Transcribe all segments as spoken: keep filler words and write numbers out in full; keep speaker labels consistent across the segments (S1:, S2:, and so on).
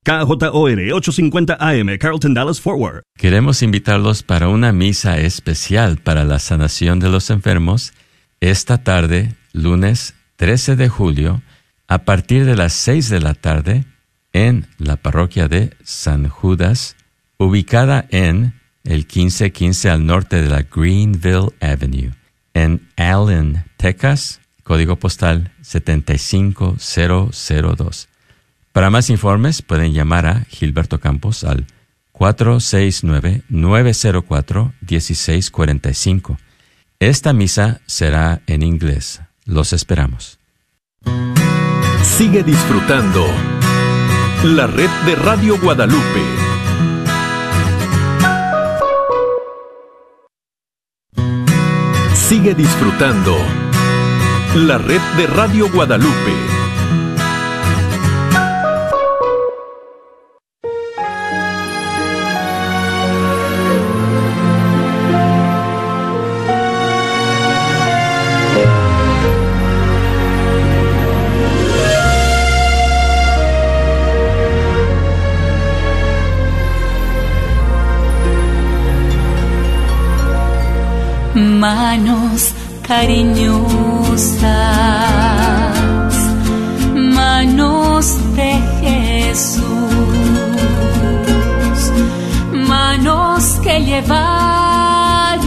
S1: K J O R ochocientos cincuenta A M, Carrollton, Dallas, Fort Worth.
S2: Queremos invitarlos para una misa especial para la sanación de los enfermos esta tarde, lunes trece de julio, a partir de las seis de la tarde, en la parroquia de San Judas, ubicada en el quince quince al norte de la Greenville Avenue, en Allen, Texas, código postal siete cinco cero cero dos. Para más informes pueden llamar a Gilberto Campos al cuatro seis nueve, nueve cero cuatro, uno seis cuatro cinco. Esta misa será en inglés. Los esperamos.
S3: Sigue disfrutando la red de Radio Guadalupe. Sigue disfrutando la red de Radio Guadalupe.
S4: Manos cariñosas, manos de Jesús, manos que llevaron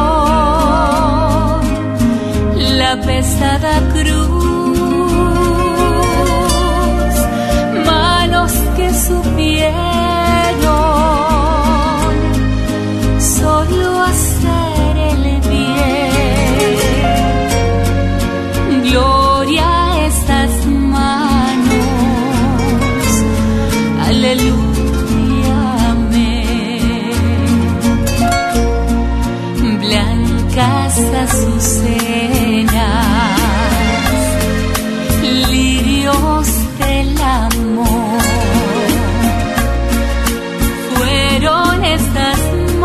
S4: la pesada cruz, manos que supieron solo hacer gloria a estas manos, aleluya, amén. Blancas azucenas, lirios del amor, fueron estas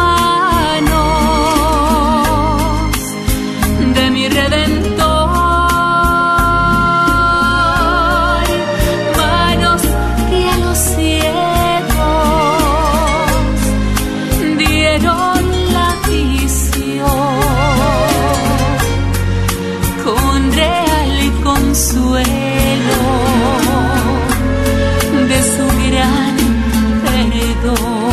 S4: manos de mi Redentor. Consuelo de su gran perdón.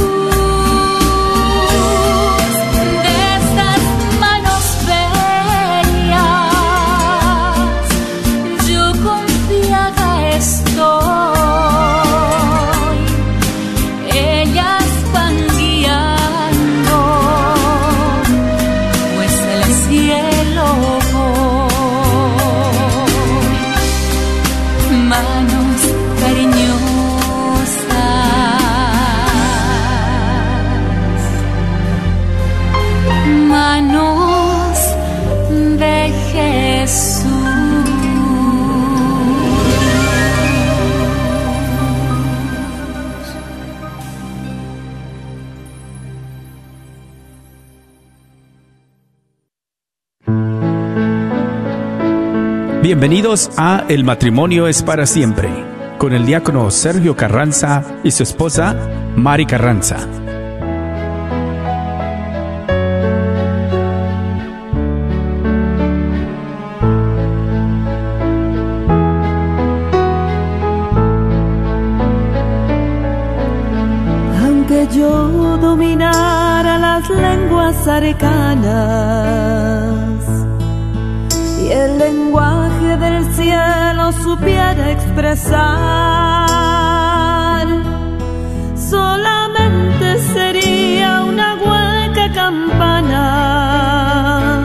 S5: Ven Bienvenidos a El Matrimonio es para Siempre, con el diácono Sergio Carranza y su esposa, Mari Carranza.
S6: Aunque yo dominara las lenguas arcanas y el lenguaje del cielo supiera expresar, solamente sería una hueca campana.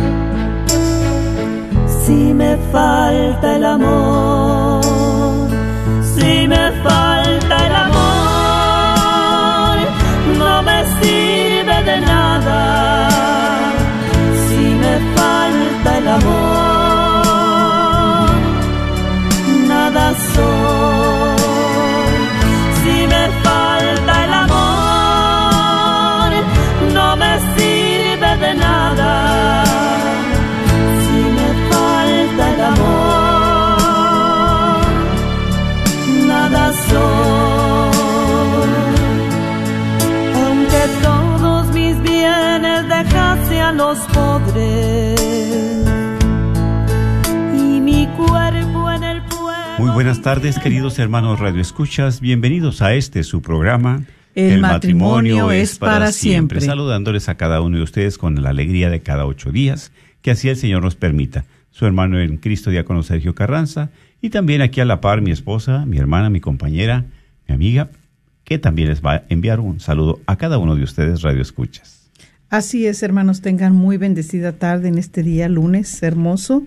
S6: Si me falta el amor, si me falta el amor, no me sirve de nada. Si me falta el amor, nada soy. Si me falta el amor, no me sirve de nada. Si me falta el amor, nada soy. Aunque todos mis bienes dejase a los pobres y mi cuerpo en el pueblo.
S7: Muy buenas tardes, queridos hermanos radioescuchas. Bienvenidos a este su programa.
S8: El, El matrimonio, matrimonio es para, para siempre.
S7: siempre. Saludándoles a cada uno de ustedes con la alegría de cada ocho días, que así el Señor nos permita. Su hermano en Cristo, diácono Sergio Carranza, y también aquí a la par mi esposa, mi hermana, mi compañera, mi amiga, que también les va a enviar un saludo a cada uno de ustedes radioescuchas.
S8: Así es, hermanos, tengan muy bendecida tarde en este día lunes hermoso.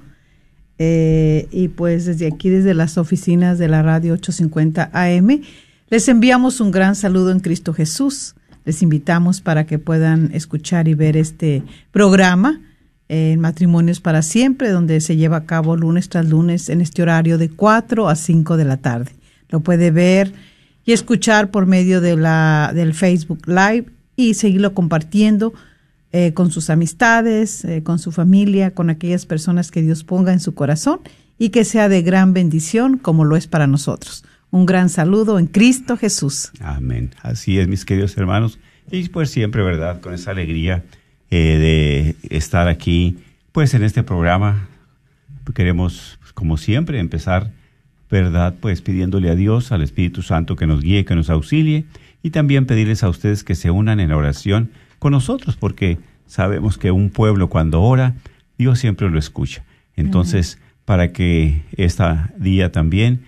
S8: Eh, y pues desde aquí, desde las oficinas de la radio ochocientos cincuenta A M, les enviamos un gran saludo en Cristo Jesús. Les invitamos para que puedan escuchar y ver este programa, eh, Matrimonios para Siempre, donde se lleva a cabo lunes tras lunes en este horario de cuatro a cinco de la tarde. Lo puede ver y escuchar por medio de la del Facebook Live y seguirlo compartiendo Eh, con sus amistades, eh, con su familia, con aquellas personas que Dios ponga en su corazón y que sea de gran bendición como lo es para nosotros. Un gran saludo en Cristo Jesús.
S7: Amén. Así es, mis queridos hermanos. Y pues siempre, ¿verdad? Con esa alegría eh, de estar aquí, pues en este programa. Queremos, pues, como siempre, empezar, ¿verdad? Pues pidiéndole a Dios, al Espíritu Santo, que nos guíe, que nos auxilie, y también pedirles a ustedes que se unan en la oración con nosotros, porque sabemos que un pueblo cuando ora, Dios siempre lo escucha. Entonces, uh-huh. para que este día también,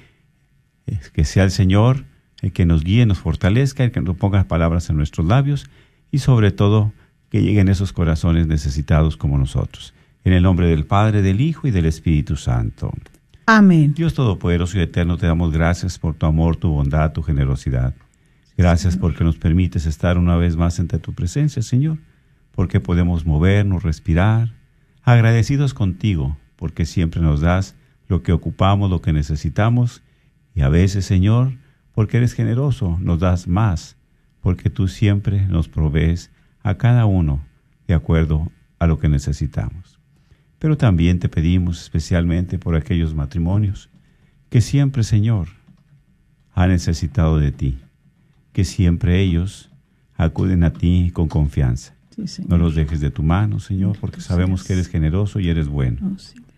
S7: que sea el Señor el que nos guíe, nos fortalezca, el que nos ponga palabras en nuestros labios, y sobre todo, que lleguen esos corazones necesitados como nosotros. En el nombre del Padre, del Hijo y del Espíritu Santo.
S8: Amén.
S7: Dios Todopoderoso y Eterno, te damos gracias por tu amor, tu bondad, tu generosidad. Gracias porque nos permites estar una vez más ante tu presencia, Señor, porque podemos movernos, respirar, agradecidos contigo, porque siempre nos das lo que ocupamos, lo que necesitamos, y a veces, Señor, porque eres generoso, nos das más, porque tú siempre nos provees a cada uno de acuerdo a lo que necesitamos. Pero también te pedimos especialmente por aquellos matrimonios que siempre, Señor, han necesitado de ti, que siempre ellos acuden a ti con confianza. Sí, no los dejes de tu mano, Señor, porque sabemos que eres generoso y eres bueno.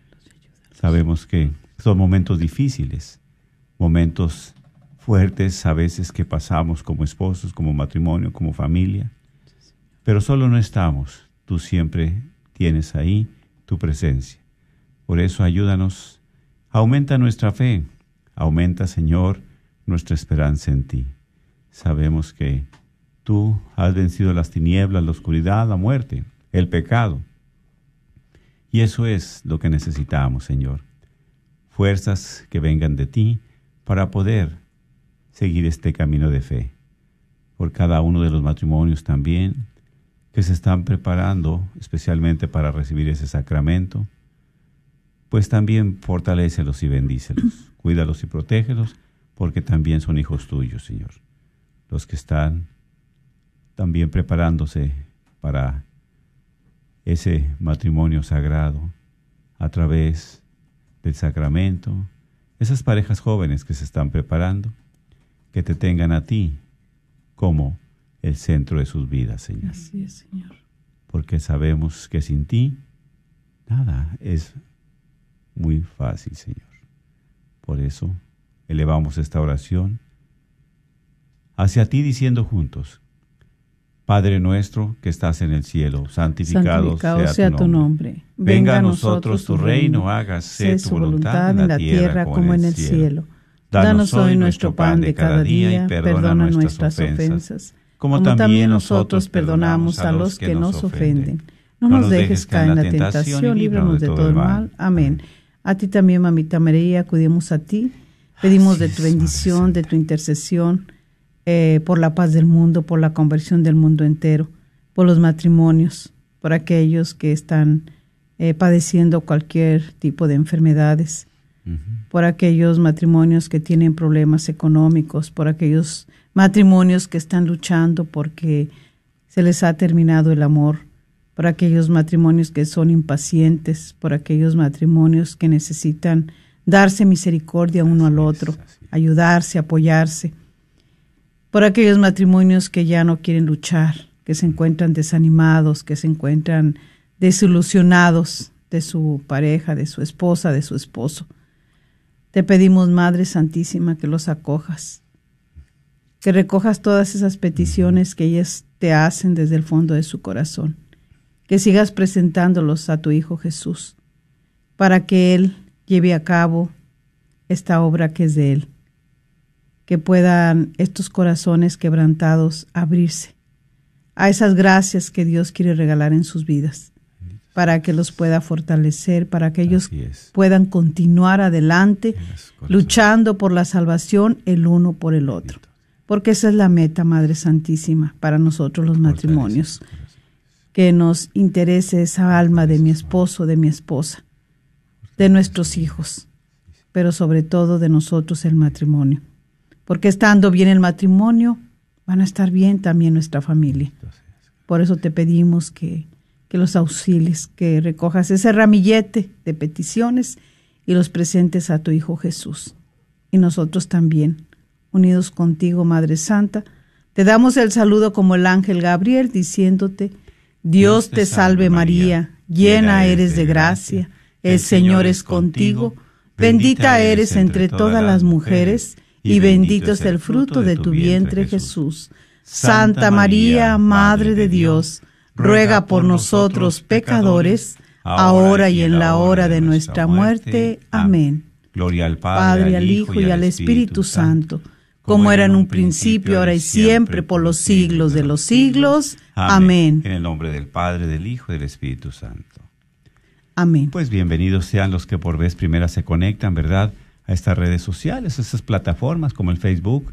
S7: Sabemos que son momentos difíciles, momentos fuertes a veces que pasamos como esposos, como matrimonio, como familia, pero solo no estamos. Tú siempre tienes ahí tu presencia. Por eso ayúdanos, aumenta nuestra fe, aumenta, Señor, nuestra esperanza en ti. Sabemos que tú has vencido las tinieblas, la oscuridad, la muerte, el pecado. Y eso es lo que necesitamos, Señor. Fuerzas que vengan de ti para poder seguir este camino de fe. Por cada uno de los matrimonios también que se están preparando especialmente para recibir ese sacramento, pues también fortalécelos y bendícelos. Cuídalos y protégelos, porque también son hijos tuyos, Señor. Los que están también preparándose para ese matrimonio sagrado a través del sacramento, esas parejas jóvenes que se están preparando, que te tengan a ti como el centro de sus vidas, Señor.
S8: Así es, Señor.
S7: Porque sabemos que sin ti nada es muy fácil, Señor. Por eso elevamos esta oración hacia ti diciendo juntos: Padre nuestro que estás en el cielo, santificado,
S8: santificado
S7: sea,
S8: sea
S7: tu
S8: tu
S7: nombre.
S8: nombre.
S7: Venga a nosotros tu reino, hágase tu voluntad en la tierra como en el cielo.
S8: Danos hoy nuestro pan de cada día y perdona nuestras ofensas, como también nosotros perdonamos a los que nos ofenden. No nos dejes caer en la tentación, líbranos de todo el mal. Amén. A ti también, Mamita María, acudimos a ti. Pedimos de tu bendición, de tu intercesión, eh, por la paz del mundo, por la conversión del mundo entero, por los matrimonios, por aquellos que están eh, padeciendo cualquier tipo de enfermedades, uh-huh. por aquellos matrimonios que tienen problemas económicos, por aquellos matrimonios que están luchando porque se les ha terminado el amor, por aquellos matrimonios que son impacientes, por aquellos matrimonios que necesitan darse misericordia uno al otro, ayudarse, apoyarse, por aquellos matrimonios que ya no quieren luchar, que se encuentran desanimados, que se encuentran desilusionados de su pareja, de su esposa, de su esposo. Te pedimos, Madre Santísima, que los acojas, que recojas todas esas peticiones que ellas te hacen desde el fondo de su corazón, que sigas presentándolos a tu Hijo Jesús, para que Él lleve a cabo esta obra que es de Él, que puedan estos corazones quebrantados abrirse a esas gracias que Dios quiere regalar en sus vidas, para que los pueda fortalecer, para que ellos puedan continuar adelante, luchando por la salvación el uno por el otro, porque esa es la meta, Madre Santísima, para nosotros los matrimonios, que nos interese esa alma de mi esposo, de mi esposa, de nuestros hijos, pero sobre todo de nosotros el matrimonio. Porque estando bien el matrimonio, van a estar bien también nuestra familia. Por eso te pedimos que, que los auxilies, que recojas ese ramillete de peticiones y los presentes a tu Hijo Jesús. Y nosotros también, unidos contigo, Madre Santa, te damos el saludo como el ángel Gabriel, diciéndote: Dios te salve María, llena eres de gracia, el Señor es contigo, bendita eres entre todas las mujeres, y bendito es el fruto de tu vientre, Jesús. Santa María, Madre de Dios, ruega por nosotros pecadores, ahora y en la hora de nuestra muerte. Amén.
S7: Gloria al
S8: Padre, al Hijo y al Espíritu Santo, como era en un principio, ahora y siempre, por los siglos de los siglos. Amén.
S7: En el nombre del Padre, del Hijo y del Espíritu Santo.
S8: Amén.
S7: Pues bienvenidos sean los que por vez primera se conectan, ¿verdad?, a estas redes sociales, a estas plataformas como el Facebook,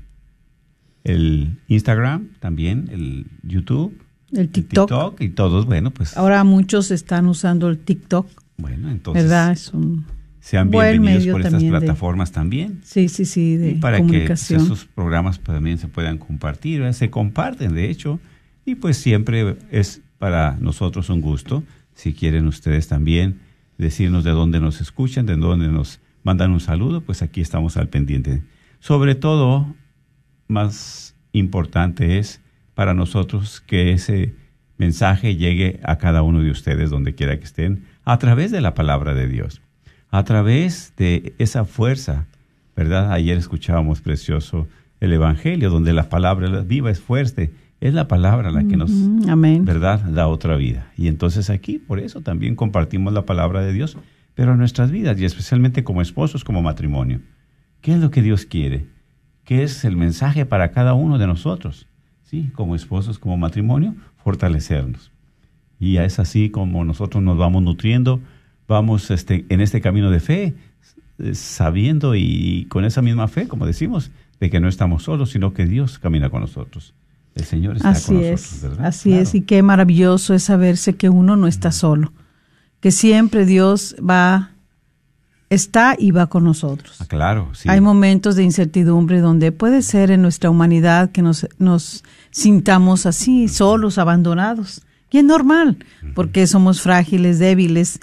S7: el Instagram, también el YouTube,
S8: el TikTok,
S7: el TikTok y todos, bueno, pues...
S8: Ahora muchos están usando el TikTok.
S7: Bueno, entonces...
S8: ¿Verdad? Es un
S7: sean bienvenidos por estas plataformas
S8: de,
S7: también.
S8: Sí, sí, sí, de
S7: y para
S8: comunicación.
S7: que esos programas también se puedan compartir, ¿verdad? Se comparten, de hecho, y pues siempre es para nosotros un gusto, si quieren ustedes también decirnos de dónde nos escuchan, de dónde nos mandan un saludo, pues aquí estamos al pendiente. Sobre todo, más importante es para nosotros que ese mensaje llegue a cada uno de ustedes, donde quiera que estén, a través de la palabra de Dios, a través de esa fuerza, ¿verdad? Ayer escuchábamos precioso el Evangelio, donde la palabra viva es fuerte, es la palabra la que nos,
S8: uh-huh. Amén.
S7: ¿verdad?, da otra vida. Y entonces aquí, por eso también compartimos la palabra de Dios, pero en nuestras vidas, y especialmente como esposos, como matrimonio. ¿Qué es lo que Dios quiere? ¿Qué es el mensaje para cada uno de nosotros? Sí, como esposos, como matrimonio, fortalecernos. Y es así como nosotros nos vamos nutriendo, vamos este, en este camino de fe, sabiendo y con esa misma fe, como decimos, de que no estamos solos, sino que Dios camina con nosotros. El Señor está
S8: así
S7: con
S8: es,
S7: nosotros, ¿verdad?
S8: Así
S7: claro.
S8: es, y qué maravilloso es saberse que uno no está solo, que siempre Dios va, está y va con nosotros.
S7: Ah, claro, sí.
S8: Hay momentos de incertidumbre donde puede ser en nuestra humanidad que nos, nos sintamos así, solos, abandonados. Y es normal, porque somos frágiles, débiles,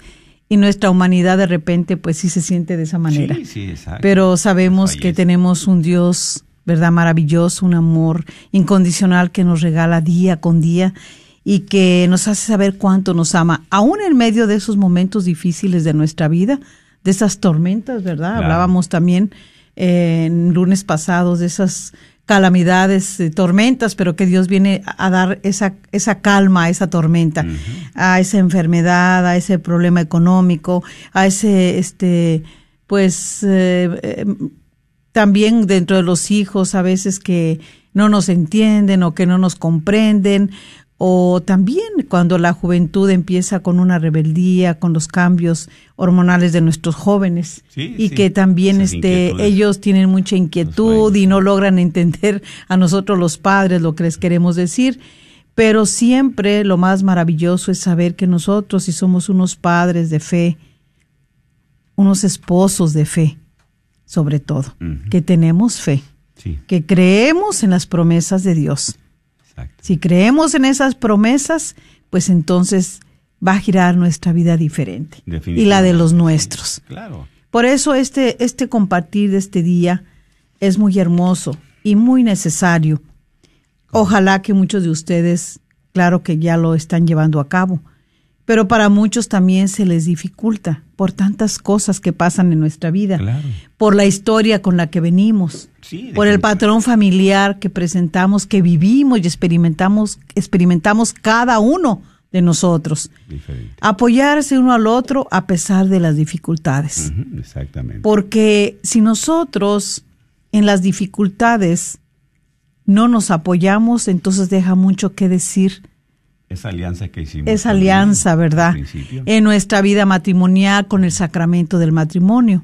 S8: y nuestra humanidad de repente pues sí se siente de esa manera.
S7: Sí, sí, exacto.
S8: Pero sabemos que tenemos un Dios, ¿verdad?, maravilloso, un amor incondicional que nos regala día con día y que nos hace saber cuánto nos ama, aún en medio de esos momentos difíciles de nuestra vida, de esas tormentas, ¿verdad? Claro. Hablábamos también eh, en lunes pasados de esas calamidades, eh, tormentas, pero que Dios viene a dar esa esa calma a esa tormenta, uh-huh. a esa enfermedad, a ese problema económico, a ese, este, pues, eh, eh, también dentro de los hijos a veces que no nos entienden o que no nos comprenden, o también cuando la juventud empieza con una rebeldía, con los cambios hormonales de nuestros jóvenes, sí, y sí. que también este ellos tienen mucha inquietud y no logran entender a nosotros los padres lo que les queremos decir, pero siempre lo más maravilloso es saber que nosotros, si somos unos padres de fe, unos esposos de fe, sobre todo, uh-huh. que tenemos fe, sí. que creemos en las promesas de Dios. Exacto. Si creemos en esas promesas, pues entonces va a girar nuestra vida diferente y la de los nuestros.
S7: Sí, claro.
S8: Por eso este, este compartir de este día es muy hermoso y muy necesario. Ojalá que muchos de ustedes, claro que ya lo están llevando a cabo, pero para muchos también se les dificulta por tantas cosas que pasan en nuestra vida, claro. por la historia con la que venimos, sí, por el patrón familiar que presentamos, que vivimos y experimentamos, experimentamos cada uno de nosotros. Diferente. Apoyarse uno al otro a pesar de las dificultades.
S7: Uh-huh, exactamente.
S8: Porque si nosotros en las dificultades no nos apoyamos, entonces deja mucho que decir.
S7: Esa alianza que hicimos.
S8: Esa alianza, ¿verdad? En nuestra vida matrimonial con el sacramento del matrimonio.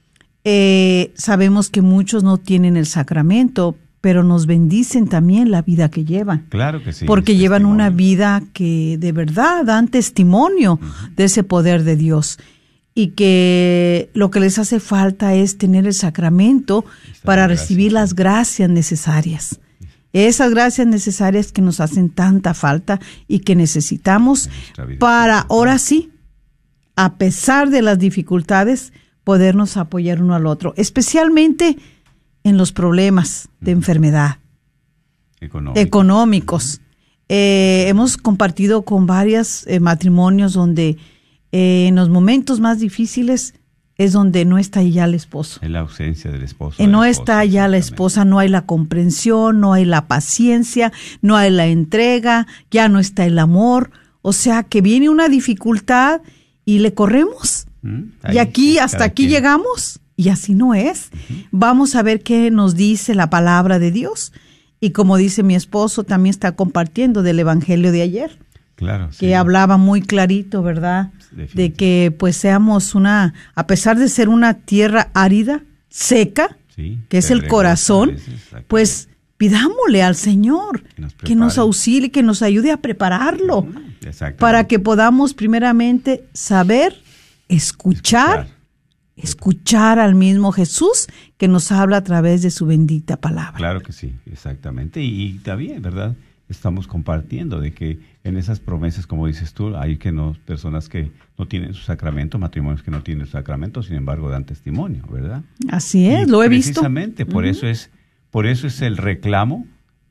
S8: Eh, sabemos que muchos no tienen el sacramento, pero nos bendicen también la vida que llevan.
S7: Claro que sí.
S8: Porque llevan testimonio. Una vida que de verdad dan testimonio uh-huh. de ese poder de Dios. Y que lo que les hace falta es tener el sacramento Esta para recibir las gracias necesarias. Esas gracias necesarias que nos hacen tanta falta y que necesitamos para, ahora sí, a pesar de las dificultades, podernos apoyar uno al otro, especialmente en los problemas de enfermedad,
S7: Económico.
S8: económicos. Eh, hemos compartido con varios eh, matrimonios donde eh, en los momentos más difíciles es donde no está ya el esposo.
S7: En la ausencia del esposo.
S8: Eh, no está ya la esposa, no hay la comprensión, no hay la paciencia, no hay la entrega, ya no está el amor. O sea que viene una dificultad y le corremos. ¿Mm? Ahí, y aquí, sí, hasta aquí quien. llegamos. Y así no es. Uh-huh. Vamos a ver qué nos dice la palabra de Dios. Y como dice mi esposo, también está compartiendo del evangelio de ayer.
S7: Claro,
S8: que
S7: sí.
S8: hablaba muy clarito, ¿verdad? De que pues seamos una, a pesar de ser una tierra árida, seca, sí, que es el corazón, pues pidámosle al Señor que nos, que nos auxilie, que nos ayude a prepararlo, para que podamos primeramente saber, escuchar, escuchar, escuchar al mismo Jesús que nos habla a través de su bendita palabra.
S7: Claro que sí, exactamente, y, y está bien, ¿verdad? Estamos compartiendo de que en esas promesas, como dices tú, hay que no personas que no tienen su sacramento, matrimonios que no tienen su sacramento, sin embargo dan testimonio, ¿verdad?
S8: Así es, y lo he visto.
S7: Precisamente por uh-huh. eso es, por eso es el reclamo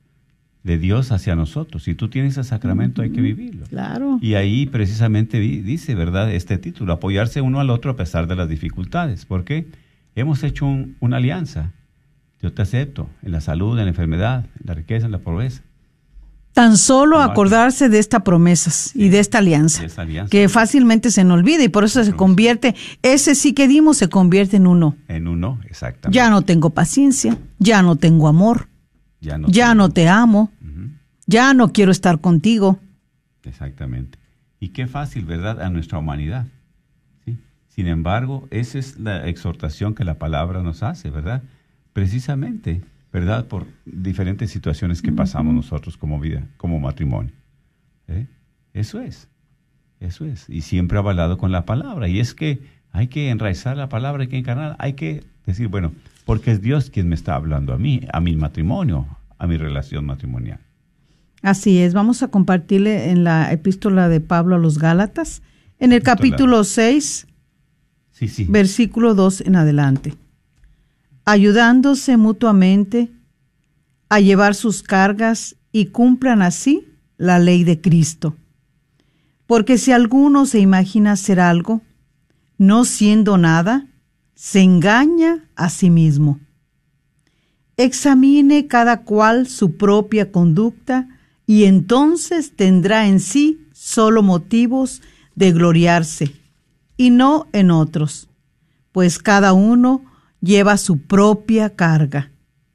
S7: de Dios hacia nosotros. Si tú tienes el sacramento, uh-huh. hay que vivirlo.
S8: Claro.
S7: Y ahí precisamente dice, ¿verdad? Este título, apoyarse uno al otro a pesar de las dificultades. ¿Por qué? Hemos hecho un, una alianza. Yo te acepto en la salud, en la enfermedad, en la riqueza, en la pobreza.
S8: Tan solo acordarse de estas promesas sí, y de esta alianza, de esta alianza, que fácilmente se nos olvida y por eso se convierte, ese sí que dimos se convierte en uno.
S7: En uno, exactamente.
S8: Ya no tengo paciencia, ya no tengo amor, ya no, ya no te amo, uh-huh. ya no quiero estar contigo.
S7: Exactamente. Y qué fácil, ¿verdad?, a nuestra humanidad. ¿Sí? Sin embargo, esa es la exhortación que la palabra nos hace, ¿verdad? Precisamente, ¿verdad? Por diferentes situaciones que pasamos nosotros como vida, como matrimonio. ¿Eh? Eso es, eso es. Y siempre avalado con la palabra. Y es que hay que enraizar la palabra, hay que encarnar, hay que decir, bueno, porque es Dios quien me está hablando a mí, a mi matrimonio, a mi relación matrimonial.
S8: Así es. Vamos a compartirle en la epístola de Pablo a los Gálatas, En el capítulo seis,
S7: sí, sí.
S8: versículo dos en adelante. Ayudándose mutuamente a llevar sus cargas y cumplan así la ley de Cristo. Porque si alguno se imagina hacer algo, no siendo nada, se engaña a sí mismo. Examine cada cual su propia conducta y entonces tendrá en sí solo motivos de gloriarse y no en otros, pues cada uno lleva su propia carga.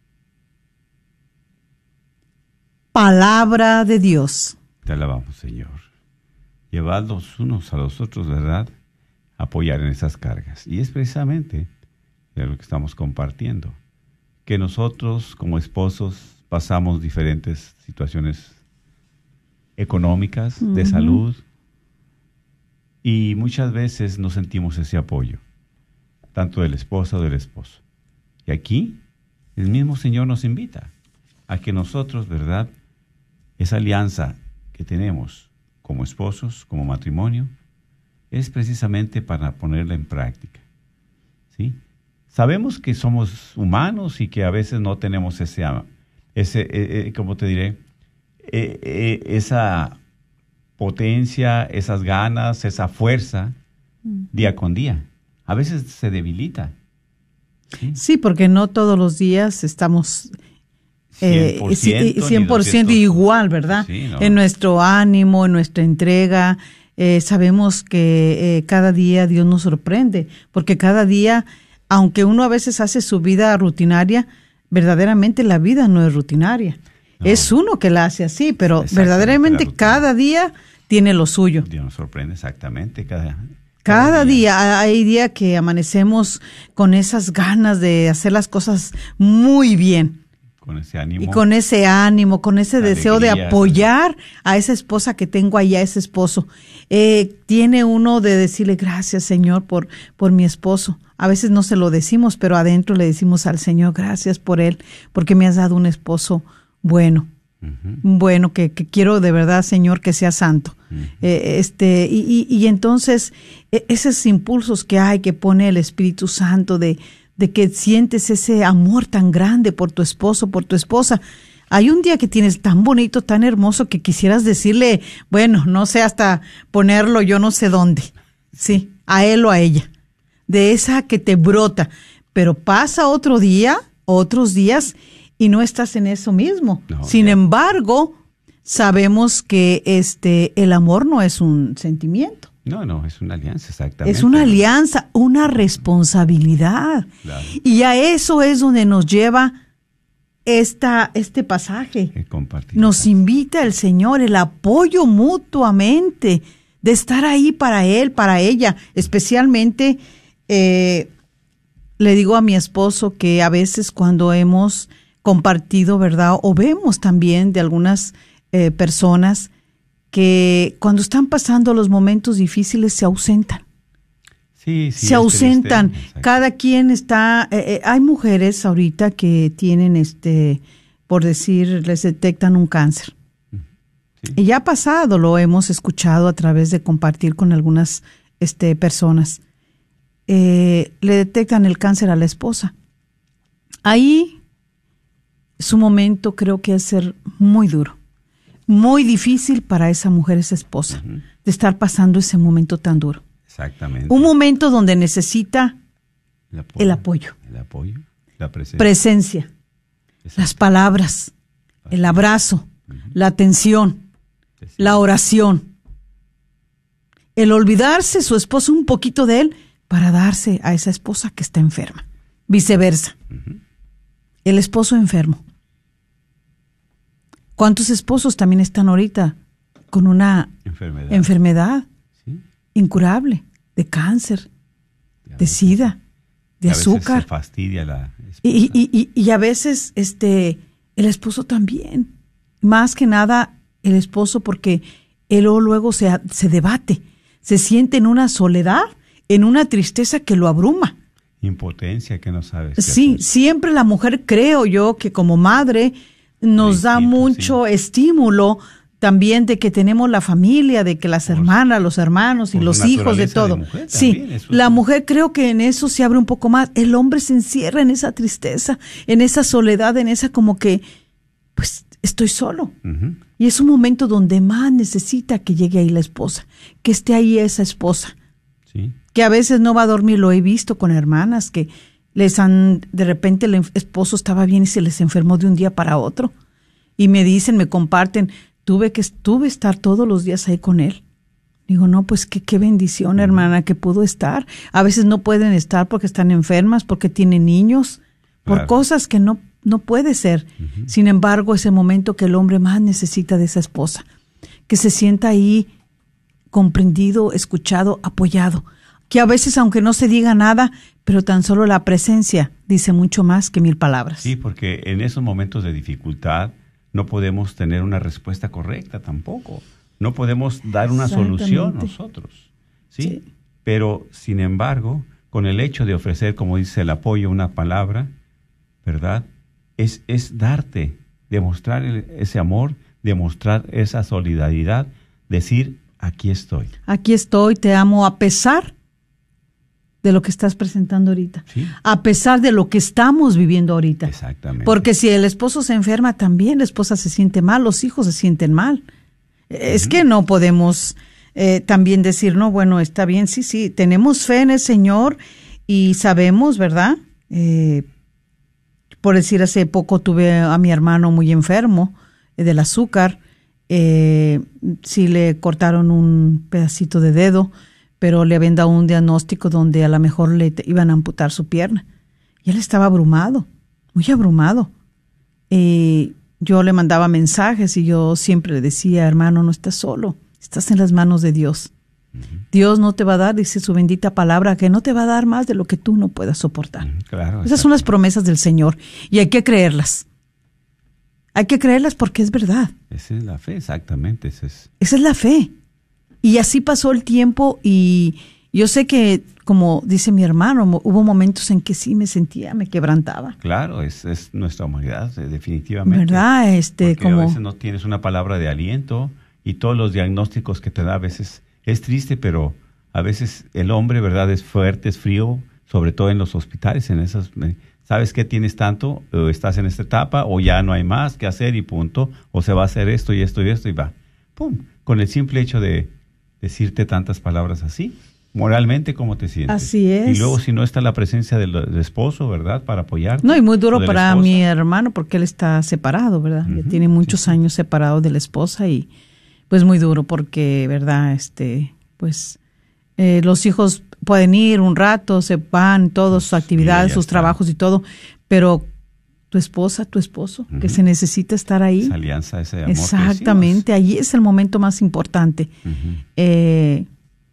S8: Palabra de Dios.
S7: Te alabamos, Señor. Llevad los unos a los otros, ¿verdad? Apoyar en esas cargas. Y es precisamente de lo que estamos compartiendo. Que nosotros, como esposos, pasamos diferentes situaciones económicas, uh-huh. de salud, y muchas veces no sentimos ese apoyo, tanto de la esposa o del esposo. Y aquí, el mismo Señor nos invita a que nosotros, ¿verdad?, esa alianza que tenemos como esposos, como matrimonio, es precisamente para ponerla en práctica, ¿sí? Sabemos que somos humanos y que a veces no tenemos ese, ese eh, eh, ¿cómo te diré? Eh, eh, esa potencia, esas ganas, esa fuerza, mm. día con día. A veces se debilita. Sí,
S8: sí, porque no todos los días estamos eh, cien por ciento, cien por ciento igual, ¿verdad? Sí, no. En nuestro ánimo, en nuestra entrega. Eh, sabemos que eh, cada día Dios nos sorprende, porque cada día, aunque uno a veces hace su vida rutinaria, verdaderamente la vida no es rutinaria. No. Es uno que la hace así, pero verdaderamente cada día tiene lo suyo.
S7: Dios nos sorprende exactamente cada, cada,
S8: cada día.
S7: día.
S8: Hay días que amanecemos con esas ganas de hacer las cosas muy bien.
S7: Con ese ánimo.
S8: Y con ese ánimo, con ese deseo alegría, de apoyar a esa esposa que tengo ahí, a ese esposo. Eh, tiene uno de decirle gracias, Señor, por, por mi esposo. A veces no se lo decimos, pero adentro le decimos al Señor, gracias por él, porque me has dado un esposo bueno. Uh-huh. Bueno, que, que quiero de verdad, Señor, que sea santo. Uh-huh. Eh, este y, y, y entonces, eh, esos impulsos que hay, que pone el Espíritu Santo de... de que sientes ese amor tan grande por tu esposo, por tu esposa. Hay un día que tienes tan bonito, tan hermoso, que quisieras decirle, bueno, no sé, hasta ponerlo yo no sé dónde, sí, a él o a ella, de esa que te brota, pero pasa otro día, otros días, y no estás en eso mismo. No, Sin ya. embargo, sabemos que este el amor no es un sentimiento.
S7: No, no, es una alianza, exactamente.
S8: Es una alianza, una responsabilidad. Claro. Y a eso es donde nos lleva esta, este pasaje. Nos invita el Señor, el apoyo mutuamente, de estar ahí para él, para ella. Especialmente, eh, le digo a mi esposo que a veces cuando hemos compartido, ¿verdad? O vemos también de algunas eh, personas que cuando están pasando los momentos difíciles se ausentan.
S7: Sí, sí,
S8: se ausentan. Cada quien está... Eh, eh, hay mujeres ahorita que tienen, este, por decir, les detectan un cáncer. Sí. Y ya ha pasado, lo hemos escuchado a través de compartir con algunas este, personas. Eh, le detectan el cáncer a la esposa. Ahí su momento creo que es ser muy duro. Muy difícil para esa mujer, esa esposa, uh-huh. de estar pasando ese momento tan duro.
S7: Exactamente.
S8: Un momento donde necesita
S7: el apoyo,
S8: el apoyo,
S7: el apoyo, la presencia,
S8: presencia las palabras, Así. el abrazo, uh-huh. la atención, sí. la oración, el olvidarse su esposo un poquito de él para darse a esa esposa que está enferma. Viceversa. Uh-huh. El esposo enfermo. ¿Cuántos esposos también están ahorita con una enfermedad, enfermedad ¿Sí? incurable, de cáncer, de sida, de azúcar?
S7: Se fastidia la esposa.
S8: Y, y, y, y a veces este, el esposo también. Más que nada el esposo, porque él luego se, se debate, se siente en una soledad, en una tristeza que lo abruma.
S7: Impotencia que no sabes.
S8: Sí, siempre la mujer, creo yo, que como madre nos da mucho sí. estímulo también de que tenemos la familia, de que las
S7: Por-
S8: hermanas, los hermanos y
S7: por
S8: los
S7: su
S8: hijos, de
S7: naturaleza
S8: todo.
S7: de mujer
S8: Sí,
S7: también, eso
S8: la
S7: es-
S8: mujer creo que en eso se abre un poco más. El hombre se encierra en esa tristeza, en esa soledad, en esa como que, pues estoy solo.
S7: Ujú.
S8: Y es un momento donde más necesita que llegue ahí la esposa, que esté ahí esa esposa,
S7: Sí.
S8: que a veces no va a dormir. Lo he visto con hermanas que les han, de repente el esposo estaba bien y se les enfermó de un día para otro. Y me dicen, me comparten, tuve que tuve estar todos los días ahí con él. Digo, no, pues qué, qué bendición, hermana, que pudo estar. A veces no pueden estar porque están enfermas, porque tienen niños, por
S7: Claro.
S8: cosas que no, no puede ser.
S7: Ujú.
S8: Sin embargo, es el momento que el hombre más necesita de esa esposa, que se sienta ahí comprendido, escuchado, apoyado. Que a veces, aunque no se diga nada, pero tan solo la presencia dice mucho más que mil palabras.
S7: Sí, porque en esos momentos de dificultad no podemos tener una respuesta correcta tampoco. No podemos dar una solución
S8: Exactamente.
S7: nosotros. ¿sí?
S8: Sí.
S7: Pero, sin embargo, con el hecho de ofrecer, como dice el apoyo, una palabra, ¿verdad? Es, es darte, demostrar el- ese amor, demostrar esa solidaridad, decir, aquí estoy.
S8: Aquí estoy, te amo, a pesar de lo que estás presentando ahorita.
S7: Sí.
S8: A pesar de lo que estamos viviendo ahorita.
S7: Exactamente.
S8: Porque si el esposo se enferma, también la esposa se siente mal, los hijos se sienten mal. Es que no podemos eh, también decir, no, bueno, está bien, sí, sí, tenemos fe en el Señor y sabemos, ¿verdad? Eh, por decir, hace poco tuve a mi hermano muy enfermo eh, del azúcar, eh, sí le cortaron un pedacito de dedo, pero le habían dado un diagnóstico donde a lo mejor le te- iban a amputar su pierna. Y él estaba abrumado, muy abrumado. Eh, yo le mandaba mensajes y yo siempre le decía, hermano, no estás solo, estás en las manos de Dios. Dios no te va a dar, dice su bendita palabra, que no te va a dar más de lo que tú no puedas soportar.
S7: Ujú, claro.
S8: Esas son las promesas del Señor y hay que creerlas. Hay que creerlas porque es verdad.
S7: Esa es la fe, exactamente. Ese es,
S8: Esa es la fe. Y así pasó el tiempo y yo sé que, como dice mi hermano, mo- hubo momentos en que sí me sentía, me quebrantaba.
S7: claro, es, es nuestra humanidad, eh, definitivamente.
S8: ¿Verdad? Este,
S7: Porque a
S8: como
S7: veces no tienes una palabra de aliento y todos los diagnósticos que te da a veces es triste, pero a veces el hombre, ¿verdad? Es fuerte, es frío, sobre todo en los hospitales, en esas, eh, ¿sabes qué tienes tanto? O estás en esta etapa o ya no hay más que hacer y punto, o se va a hacer esto y esto y esto y va. ¡Pum! Con el simple hecho de decirte tantas palabras así, moralmente, ¿cómo te sientes?
S8: Así es.
S7: Y luego si no está la presencia del, del esposo, ¿verdad? Para apoyarte.
S8: no, y muy
S7: o
S8: duro
S7: de la
S8: para
S7: esposa.
S8: mi hermano porque él está separado, ¿verdad? Ya
S7: Ujú,
S8: tiene muchos
S7: sí, sí.
S8: años separado de la esposa y pues muy duro porque, ¿verdad? Este, pues eh, los hijos pueden ir un rato, se van, todas sus
S7: Pues,
S8: actividades,
S7: mira, ya
S8: sus
S7: está.
S8: trabajos y todo, pero tu esposa, tu esposo, que
S7: Ujú.
S8: se necesita estar ahí.
S7: Esa alianza, ese amor que
S8: Exactamente, allí es el momento más importante.
S7: decimos. Ujú.
S8: Eh,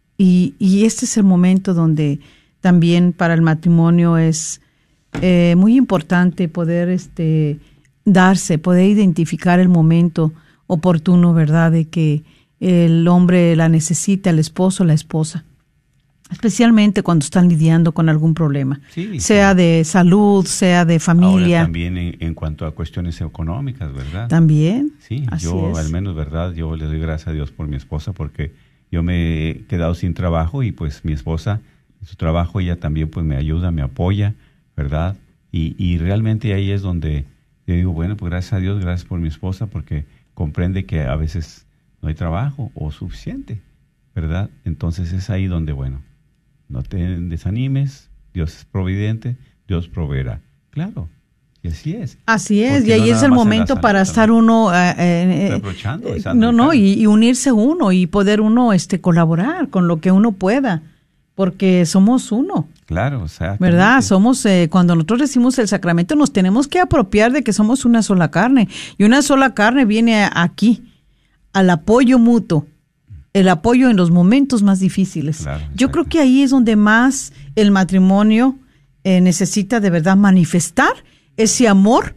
S8: y, y este es el momento donde también para el matrimonio es eh, muy importante poder este, darse, poder identificar el momento oportuno, ¿verdad? De que el hombre la necesita, el esposo, la esposa. Especialmente cuando están lidiando con algún problema,
S7: Sí,
S8: sea
S7: sí.
S8: de salud, sea de familia.
S7: Ahora también en, en cuanto a cuestiones económicas, ¿verdad?
S8: También.
S7: Sí,
S8: así
S7: yo
S8: es.
S7: al menos, ¿verdad? Yo le doy gracias a Dios por mi esposa porque yo me he quedado sin trabajo y pues mi esposa, en su trabajo, ella también pues me ayuda, me apoya, ¿verdad? Y, y realmente ahí es donde yo digo, bueno, pues gracias a Dios, gracias por mi esposa porque comprende que a veces no hay trabajo o suficiente, ¿verdad? Entonces es ahí donde, bueno, no te desanimes, Dios es providente, Dios proveerá. Claro, y así es.
S8: Así es,
S7: Porque
S8: y ahí
S7: no
S8: es
S7: nada
S8: el
S7: más en la
S8: momento
S7: salud
S8: para
S7: también.
S8: estar uno eh, eh,
S7: Reprochando,
S8: eh,
S7: echando
S8: no,
S7: en
S8: no,
S7: cara.
S8: y, y unirse uno y poder uno este colaborar con lo que uno pueda, porque somos uno,
S7: Claro, o sea.
S8: ¿verdad? Somos eh, cuando nosotros recibimos el sacramento nos tenemos que apropiar de que somos una sola carne y una sola carne viene aquí al apoyo mutuo. El apoyo en los momentos más difíciles.
S7: Claro,
S8: Yo creo
S7: exacto.
S8: que ahí es donde más el matrimonio eh, necesita de verdad manifestar ese amor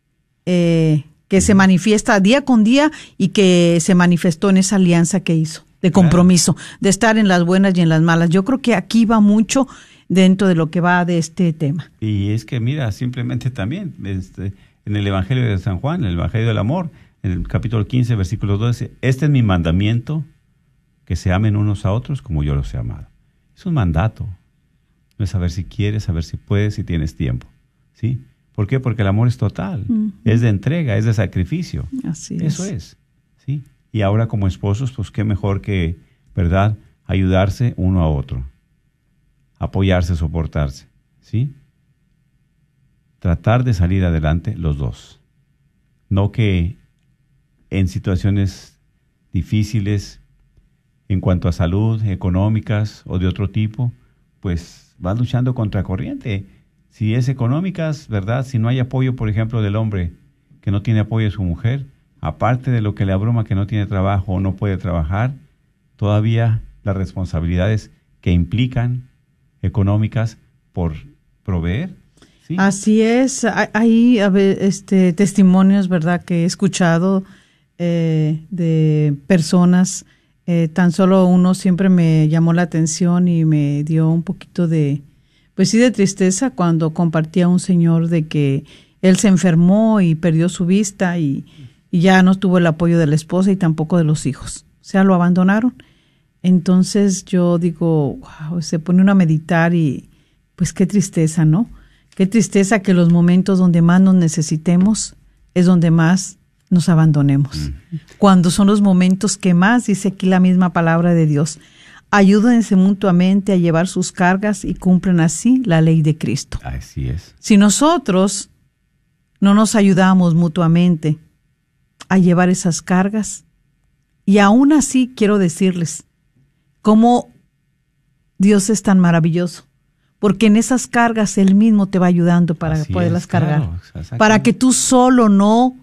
S8: eh, que se manifiesta día con día y que se manifestó en esa alianza que hizo, de
S7: Claro.
S8: compromiso, de estar en las buenas y en las malas. Yo creo que aquí va mucho dentro de lo que va de este tema.
S7: Y es que mira, simplemente también este, en el Evangelio de San Juan, el Evangelio del amor, en el capítulo quince, versículo doce, este es mi mandamiento, que se amen unos a otros como yo los he amado. Es un mandato. No es saber si quieres, saber si puedes, si tienes tiempo. ¿Sí? ¿Por qué? Porque el amor es total. Uh-huh. Es de entrega, es de sacrificio.
S8: Así es.
S7: Eso es. ¿Sí? Y ahora como esposos, pues qué mejor que, ¿verdad?, ayudarse uno a otro. Apoyarse, soportarse. ¿Sí? Tratar de salir adelante los dos. No que en situaciones difíciles, en cuanto a salud, económicas o de otro tipo, pues vas luchando contra corriente. Si es económicas, ¿verdad? Si no hay apoyo, por ejemplo, del hombre que no tiene apoyo de su mujer, aparte de lo que le abruma que no tiene trabajo o no puede trabajar, todavía las responsabilidades que implican económicas por proveer. ¿Sí?
S8: Así es. Hay este, testimonios, ¿verdad?, que he escuchado eh, de personas. Eh, tan solo uno siempre me llamó la atención y me dio un poquito de, pues sí, de tristeza cuando compartía un señor de que él se enfermó y perdió su vista y, y ya no tuvo el apoyo de la esposa y tampoco de los hijos. O sea, lo abandonaron. Entonces yo digo, wow, se pone uno a meditar y pues qué tristeza, ¿no? Qué tristeza que los momentos donde más nos necesitemos es donde más nos abandonemos. Mm. Cuando son los momentos que más, dice aquí la misma palabra de Dios, ayúdense mutuamente a llevar sus cargas y cumplen así la ley de Cristo.
S7: Así es.
S8: Si nosotros no nos ayudamos mutuamente a llevar esas cargas, y aún así quiero decirles cómo Dios es tan maravilloso, porque en esas cargas Él mismo te va ayudando para así poderlas es, cargar, claro, para que tú solo no.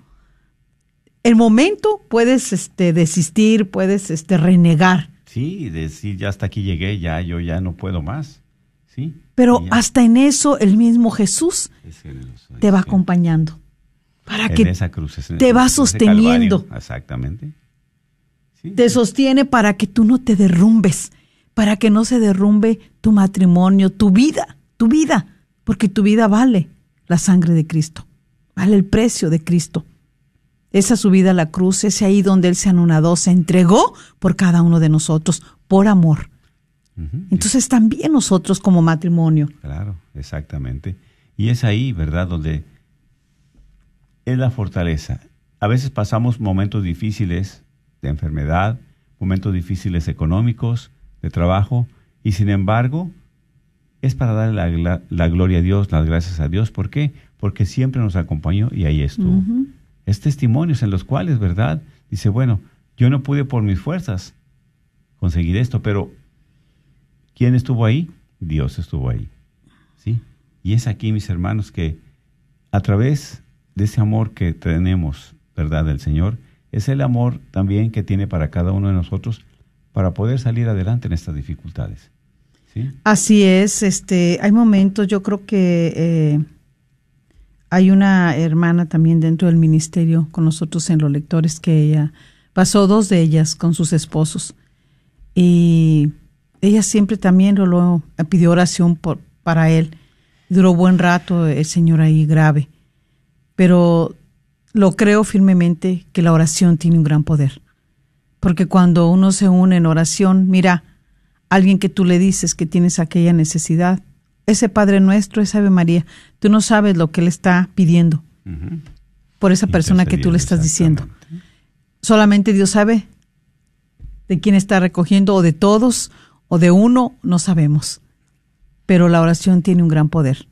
S8: El momento puedes este, desistir, puedes este, renegar.
S7: Sí, decir ya hasta aquí llegué, ya yo ya no puedo más. Sí.
S8: Pero hasta en eso el mismo Jesús te va acompañando. Para
S7: en
S8: que
S7: esa cruz, en
S8: te va sosteniendo.
S7: Exactamente. Sí,
S8: te
S7: sí.
S8: sostiene para que tú no te derrumbes, para que no se derrumbe tu matrimonio, tu vida, tu vida, porque tu vida vale la sangre de Cristo, vale el precio de Cristo. Esa subida a la cruz, ese ahí donde Él se anonadó, se entregó por cada uno de nosotros, por amor. Uh-huh. Entonces también nosotros como matrimonio.
S7: Claro, exactamente. Y es ahí, ¿verdad?, donde es la fortaleza. A veces pasamos momentos difíciles de enfermedad, momentos difíciles económicos, de trabajo, y sin embargo, es para darle la, la, la gloria a Dios, las gracias a Dios. ¿Por qué? Porque siempre nos acompañó y ahí estuvo. Uh-huh. Es testimonios en los cuales, ¿verdad?, dice, bueno, yo no pude por mis fuerzas conseguir esto, pero ¿quién estuvo ahí? Dios estuvo ahí, ¿sí? Y es aquí, mis hermanos, que a través de ese amor que tenemos, ¿verdad?, del Señor, es el amor también que tiene para cada uno de nosotros para poder salir adelante en estas dificultades, ¿sí?
S8: Así es. Este, hay momentos, yo creo que eh, hay una hermana también dentro del ministerio con nosotros en los lectores que ella pasó dos de ellas con sus esposos y ella siempre también lo, lo pidió oración por, para él. Duró buen rato el Señor ahí grave, pero lo creo firmemente que la oración tiene un gran poder, porque cuando uno se une en oración, mira, alguien que tú le dices que tienes aquella necesidad, ese Padre Nuestro, esa Ave María, tú no sabes lo que Él está pidiendo uh-huh. por esa persona que tú le estás diciendo. Solamente Dios sabe de quién está recogiendo, o de todos, o de uno, no sabemos. Pero la oración tiene un gran poder.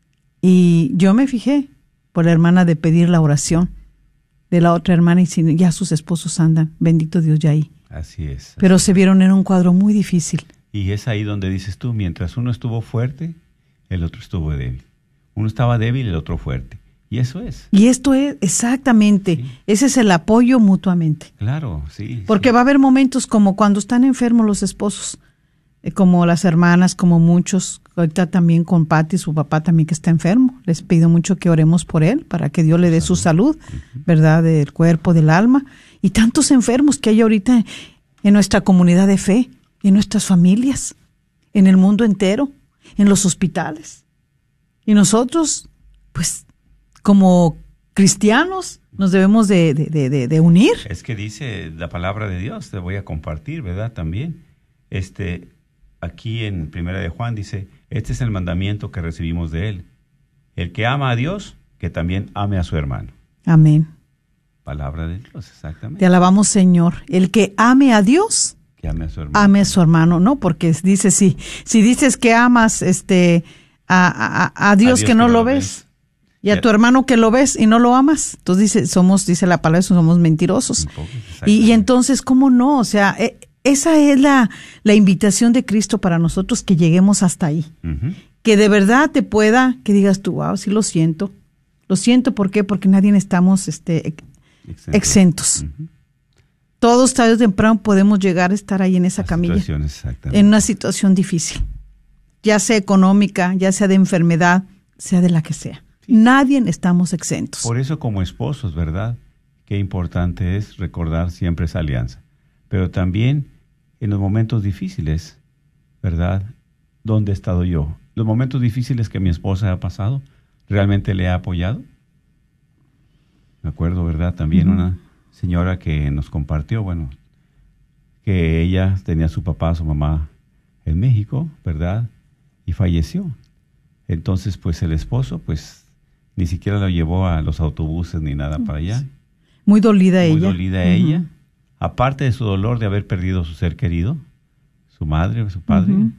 S8: Y yo me fijé por la hermana de pedir la oración de la otra hermana, y si ya sus esposos andan, bendito Dios, ya ahí.
S7: Así es. Así
S8: Pero se vieron en un cuadro muy difícil.
S7: Y es ahí donde dices tú, mientras uno estuvo fuerte, el otro estuvo débil. Uno estaba débil, el otro fuerte. Y eso es.
S8: Y esto es, exactamente, sí. Ese es el apoyo mutuamente.
S7: Claro, sí.
S8: Porque
S7: sí.
S8: va a haber momentos como cuando están enfermos los esposos, eh, como las hermanas, como muchos, ahorita también con Pati, su papá también que está enfermo. Les pido mucho que oremos por él, para que Dios le dé su salud, uh-huh. ¿verdad?, del cuerpo, del alma. Y tantos enfermos que hay ahorita en nuestra comunidad de fe, en nuestras familias, en el mundo entero, en los hospitales. Y nosotros, pues, como cristianos, nos debemos de, de, de, de, de unir.
S7: Es que dice la palabra de Dios, te voy a compartir, ¿verdad? También, este, aquí en Primera de Juan dice, este es el mandamiento que recibimos de él. El que ama a Dios, que también ame a su hermano.
S8: Amén.
S7: Palabra de Dios, exactamente.
S8: Te alabamos, Señor. El que ame a Dios,
S7: que ame a su hermano.
S8: Ame a su hermano, ¿no? Porque dice, sí, si dices que amas este, a, a, a, Dios, a Dios que, que no, no lo ves, ves. Y a tu hermano que lo ves y no lo amas. Entonces dice, somos, dice la palabra, somos mentirosos. Y, y entonces, ¿cómo no? O sea, eh, esa es la, la invitación de Cristo para nosotros, que lleguemos hasta ahí. Uh-huh. Que de verdad te pueda, que digas tú, wow, sí lo siento. Lo siento, ¿por qué? Porque nadie estamos este, exentos. exentos. Uh-huh. Todos tarde o temprano podemos llegar a estar ahí en esa camilla. En una situación difícil. Ya sea económica, ya sea de enfermedad, sea de la que sea. Sí. Nadie estamos exentos.
S7: Por eso, como esposos, ¿verdad? Qué importante es recordar siempre esa alianza. Pero también en los momentos difíciles, ¿verdad? ¿Dónde he estado yo? Los momentos difíciles que mi esposa ha pasado, ¿realmente le ha apoyado? Me acuerdo, ¿verdad? También uh-huh. una señora que nos compartió, bueno, que ella tenía a su papá, a su mamá en México, ¿verdad? Y falleció. Entonces, pues el esposo, pues, ni siquiera lo llevó a los autobuses ni nada para allá.
S8: Muy dolida
S7: Muy
S8: ella.
S7: Muy dolida uh-huh. ella. Aparte de su dolor de haber perdido su ser querido, su madre o su padre, uh-huh.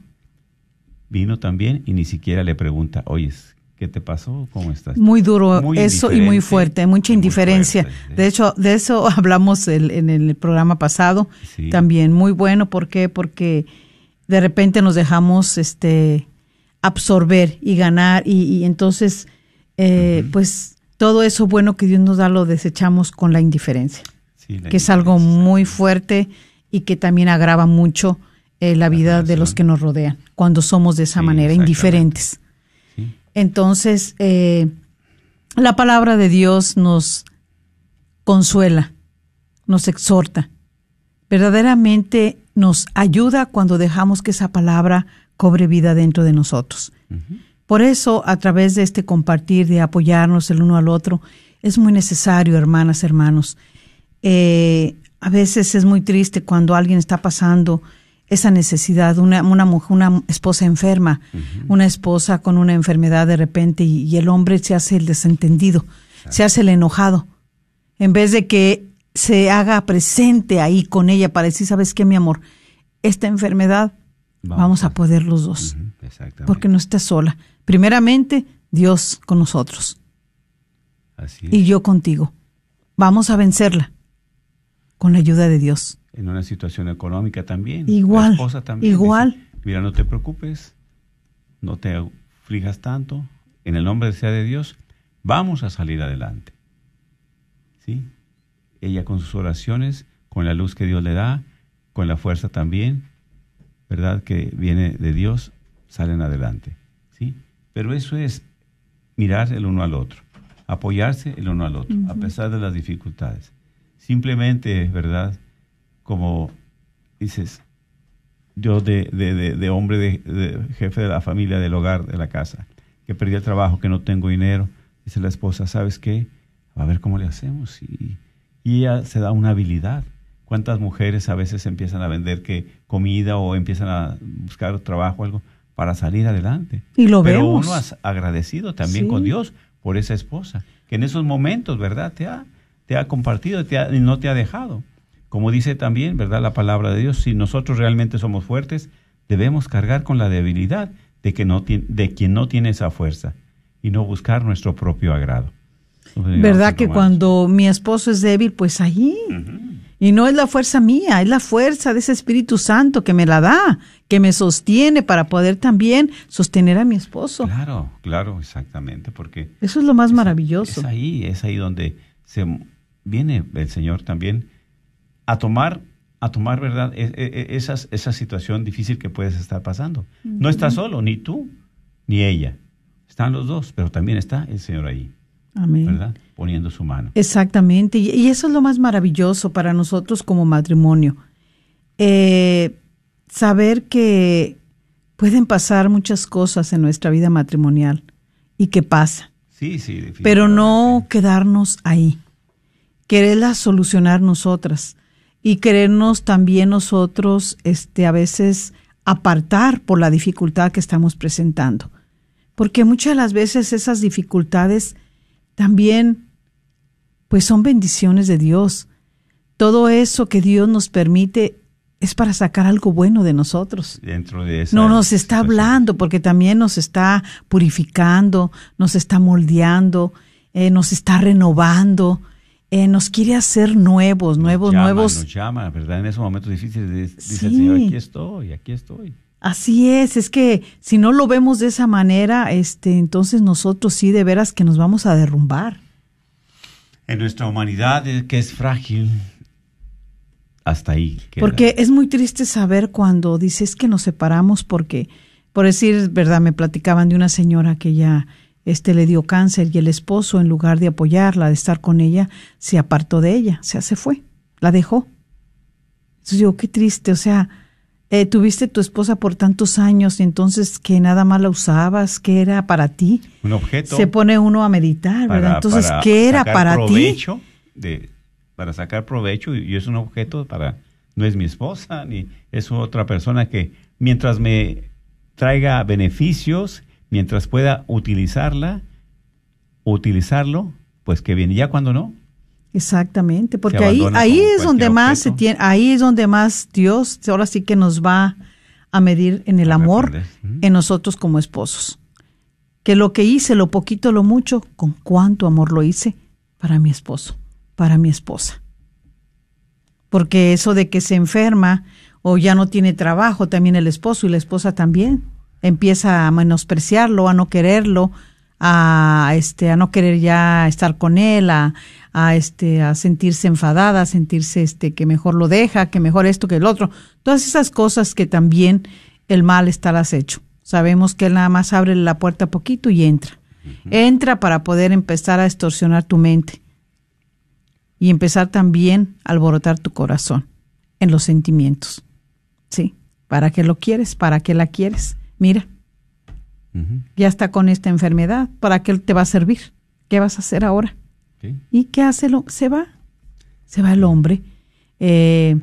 S7: vino también y ni siquiera le pregunta, oye, ¿qué te pasó? ¿Cómo estás?
S8: Muy duro muy eso y muy fuerte, mucha indiferencia. Fuerte, de hecho, de eso hablamos el, en el programa pasado. Sí. También muy bueno, ¿por qué? Porque de repente nos dejamos este absorber y ganar y, y entonces eh, uh-huh. pues todo eso bueno que Dios nos da lo desechamos con la indiferencia, sí, la que es algo muy fuerte y que también agrava mucho eh, la, la vida relación. de los que nos rodean cuando somos de esa sí, manera, indiferentes. Sí. Entonces, eh, la palabra de Dios nos consuela, nos exhorta, verdaderamente nos ayuda cuando dejamos que esa palabra cobre vida dentro de nosotros. Uh-huh. Por eso, a través de este compartir, de apoyarnos el uno al otro, es muy necesario, hermanas, hermanos. Eh, a veces es muy triste cuando alguien está pasando esa necesidad, una, una mujer, una esposa enferma, uh-huh. una esposa con una enfermedad de repente y, y el hombre se hace el desentendido, uh-huh. se hace el enojado, en vez de que se haga presente ahí con ella para decir, ¿sabes qué, mi amor? Esta enfermedad vamos, vamos a poder los dos, uh-huh. porque no estás sola. Primeramente, Dios con nosotros. Así es. Y yo contigo. Vamos a vencerla con la ayuda de Dios.
S7: En una situación económica también.
S8: Igual,
S7: la esposa también
S8: igual.
S7: Dice, mira, no te preocupes, no te aflijas tanto, en el nombre sea de Dios, vamos a salir adelante. ¿Sí? Ella con sus oraciones, con la luz que Dios le da, con la fuerza también, ¿verdad? Que viene de Dios, salen adelante. ¿Sí? Pero eso es mirar el uno al otro, apoyarse el uno al otro, uh-huh. a pesar de las dificultades. Simplemente, ¿verdad? Como dices, yo de, de, de, de hombre, de, de jefe de la familia, del hogar, de la casa, que perdí el trabajo, que no tengo dinero, dice la esposa, ¿sabes qué? A ver cómo le hacemos. Y, y ella se da una habilidad. ¿Cuántas mujeres a veces empiezan a vender que comida o empiezan a buscar trabajo o algo para salir adelante?
S8: Y lo
S7: Pero
S8: vemos.
S7: uno es agradecido también sí. con Dios por esa esposa, que en esos momentos, ¿verdad? Te ha, te ha compartido te ha, y no te ha dejado. Como dice también, ¿verdad? La palabra de Dios, si nosotros realmente somos fuertes, debemos cargar con la debilidad de, que no de quien no tiene esa fuerza y no buscar nuestro propio agrado. Entonces,
S8: ¿verdad que cuando mi esposo es débil, pues ahí? Uh-huh. Y no es la fuerza mía, es la fuerza de ese Espíritu Santo que me la da, que me sostiene para poder también sostener a mi esposo.
S7: Claro, claro, exactamente, porque...
S8: Eso es lo más
S7: es,
S8: maravilloso.
S7: Es ahí, es ahí donde se viene el Señor también a tomar, a tomar, ¿verdad? Esa, esa situación difícil que puedes estar pasando. Uh-huh. No estás solo, ni tú, ni ella. Están los dos, pero también está el Señor ahí.
S8: Amén.
S7: ¿Verdad? Poniendo su mano.
S8: Exactamente. Y, y eso es lo más maravilloso para nosotros como matrimonio. Eh, saber que pueden pasar muchas cosas en nuestra vida matrimonial y que pasa.
S7: Sí, sí.
S8: Pero no quedarnos ahí. quererlas solucionar nosotras y querernos también nosotros este, a veces apartar por la dificultad que estamos presentando. Porque muchas de las veces esas dificultades también pues son bendiciones de Dios. Todo eso que Dios nos permite es para sacar algo bueno de nosotros.
S7: Dentro de esa
S8: no nos está
S7: situación.
S8: hablando, porque también nos está purificando, nos está moldeando, eh, nos está renovando, eh, nos quiere hacer nuevos,
S7: Nos
S8: nuevos,
S7: llama,
S8: nuevos.
S7: Nos llama, ¿verdad? En esos momentos difíciles dice
S8: Sí.
S7: el Señor, aquí estoy, aquí estoy.
S8: Así es, es que si no lo vemos de esa manera, este, entonces nosotros sí de veras que nos vamos a derrumbar.
S7: En nuestra humanidad, eh, que es frágil, hasta ahí queda.
S8: Porque es muy triste saber cuando dices que nos separamos porque, por decir, verdad, me platicaban de una señora que ya este, le dio cáncer y el esposo, en lugar de apoyarla, de estar con ella, se apartó de ella, o sea, se fue, la dejó. Entonces digo, qué triste, o sea, eh, tuviste tu esposa por tantos años y entonces que nada más la usabas, ¿qué era para ti?
S7: Un objeto.
S8: Se pone uno a meditar,
S7: para-
S8: ¿verdad? Entonces,
S7: para
S8: ¿qué era
S7: sacar
S8: para ti?
S7: provecho de, para sacar provecho, y es un objeto para, no es mi esposa, ni es otra persona que mientras me traiga beneficios, mientras pueda utilizarla, utilizarlo, pues que bien, y ya cuando no,
S8: Exactamente, porque
S7: Se
S8: ahí
S7: abandona
S8: ahí
S7: como
S8: es donde
S7: cualquier
S8: más se
S7: objeto.
S8: tiene, ahí es donde más Dios ahora sí que nos va a medir en el
S7: A
S8: amor
S7: reprender. Ujú.
S8: en nosotros como esposos. Que lo que hice, lo poquito, lo mucho, con cuánto amor lo hice para mi esposo, para mi esposa. Porque eso de que se enferma o ya no tiene trabajo, también el esposo y la esposa también empieza a menospreciarlo, a no quererlo, a este a no querer ya estar con él, a, a este a sentirse enfadada, a sentirse este que mejor lo deja, que mejor esto que el otro. Todas esas cosas que también el mal está al acecho. Sabemos que él nada más abre la puerta poquito y entra. Uh-huh. Entra para poder empezar a extorsionar tu mente y empezar también a alborotar tu corazón en los sentimientos. ¿Sí? ¿Para qué lo quieres? ¿Para qué la quieres? Mira, uh-huh. ya está con esta enfermedad. ¿Para qué te va a servir? ¿Qué vas a hacer ahora? ¿Sí? ¿Y qué hace? Lo, se va. Se va el hombre. Eh,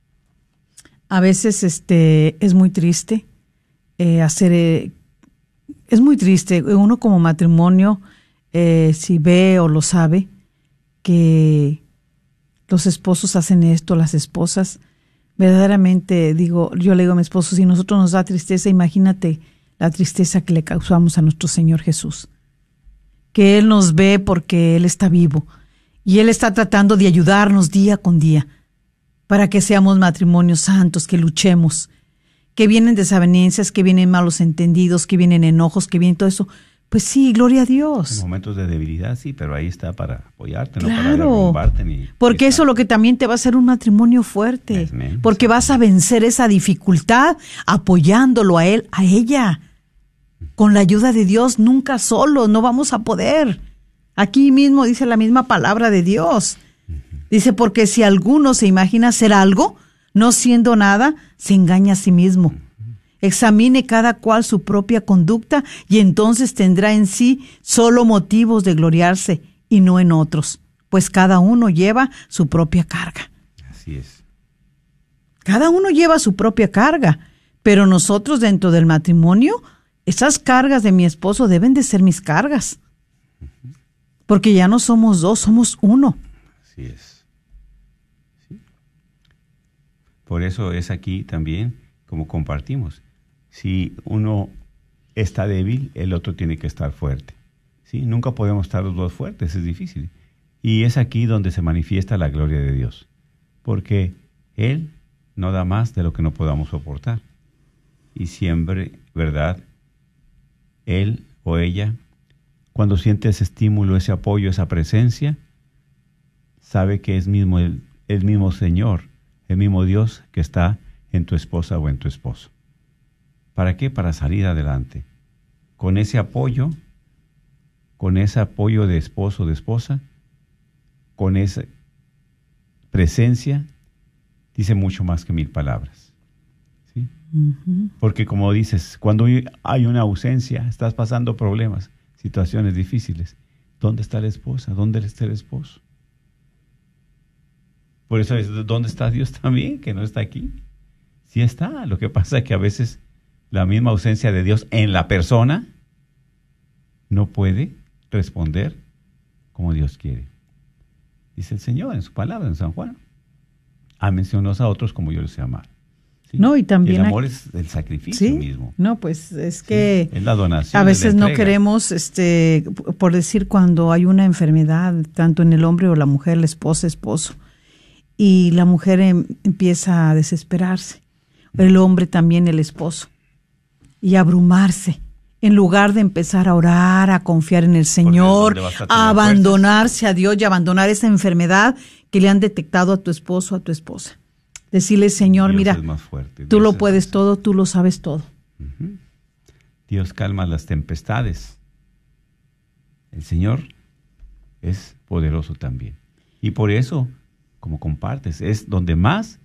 S8: a veces este, es muy triste eh, hacer... Eh, es muy triste. Uno como matrimonio, eh, si ve o lo sabe, que los esposos hacen esto, las esposas, verdaderamente, digo, yo le digo a mi esposo, si a nosotros nos da tristeza, imagínate la tristeza que le causamos a nuestro Señor Jesús. Que Él nos ve porque Él está vivo y Él está tratando de ayudarnos día con día para que seamos matrimonios santos, que luchemos, que vienen desavenencias, que vienen malos entendidos, que vienen enojos, que vienen todo eso. Pues sí, gloria a Dios.
S7: En momentos de debilidad, sí, pero ahí está para apoyarte,
S8: claro,
S7: no para derrumbarte. Ni,
S8: porque
S7: ni
S8: eso es lo que también te va a hacer un matrimonio fuerte. Es menos, porque vas a vencer esa dificultad apoyándolo a él, a ella. Con la ayuda de Dios, nunca solo, no vamos a poder. Aquí mismo dice la misma palabra de Dios. Dice, porque si alguno se imagina hacer algo, no siendo nada, se engaña a sí mismo. Examine cada cual su propia conducta y entonces tendrá en sí solo motivos de gloriarse y no en otros, pues cada uno lleva su propia carga.
S7: Así es.
S8: Cada uno lleva su propia carga, pero nosotros dentro del matrimonio, esas cargas de mi esposo deben de ser mis cargas, porque ya no somos dos, somos uno.
S7: Así es. Sí. Por eso es aquí también como compartimos. Si uno está débil, el otro tiene que estar fuerte. ¿Sí? Nunca podemos estar los dos fuertes, es difícil. Y es aquí donde se manifiesta la gloria de Dios. Porque Él no da más de lo que no podamos soportar. Y siempre, ¿verdad? Él o ella, cuando siente ese estímulo, ese apoyo, esa presencia, sabe que es mismo el, el mismo Señor, el mismo Dios que está en tu esposa o en tu esposo. ¿Para qué? Para salir adelante. Con ese apoyo, con ese apoyo de esposo o de esposa, con esa presencia, dice mucho más que mil palabras. ¿Sí? Uh-huh. Porque como dices, cuando hay una ausencia, estás pasando problemas, situaciones difíciles, ¿dónde está la esposa? ¿Dónde está el esposo? Por eso es, ¿dónde está Dios también? Que no está aquí. Sí está. Lo que pasa es que a veces la misma ausencia de Dios en la persona no puede responder como Dios quiere. Dice el Señor en su palabra, en San Juan. Ámense unos a otros como yo les he amado. ¿Sí?
S8: No, y también
S7: Y el amor
S8: hay,
S7: es el sacrificio
S8: ¿sí?
S7: mismo.
S8: No, pues es que
S7: Sí, es la donación.
S8: a veces
S7: es la
S8: no
S7: entrega.
S8: queremos, este, por decir, cuando hay una enfermedad, tanto en el hombre o la mujer, la esposa, esposo, y la mujer em, empieza a desesperarse, el hombre también, el esposo, y a abrumarse, en lugar de empezar a orar, a confiar en el Señor,
S7: ¿dónde vas a tener
S8: a abandonarse a Dios y abandonar esa enfermedad que le han detectado a tu esposo, a tu esposa. Decirle, Señor,
S7: Dios
S8: mira,
S7: es más fuerte.
S8: tú
S7: Dios
S8: lo
S7: es
S8: puedes
S7: más-
S8: todo, tú lo sabes todo.
S7: Ujú. Dios calma las tempestades. El Señor es poderoso también. Y por eso, como compartes, es donde más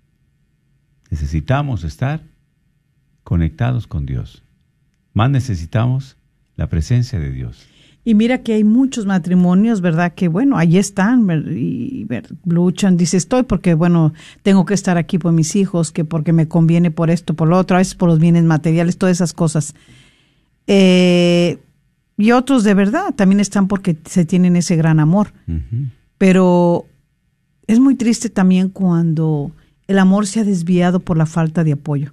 S7: necesitamos estar conectados con Dios. Más necesitamos la presencia de Dios.
S8: Y mira que hay muchos matrimonios, ¿verdad? Que bueno, ahí están ver- y ver- luchan. Dice, estoy porque, bueno, tengo que estar aquí por mis hijos, que porque me conviene por esto, por lo otro, a veces por los bienes materiales, todas esas cosas. Eh, y otros de verdad también están porque se tienen ese gran amor.
S7: Ujú.
S8: Pero es muy triste también cuando el amor se ha desviado por la falta de apoyo.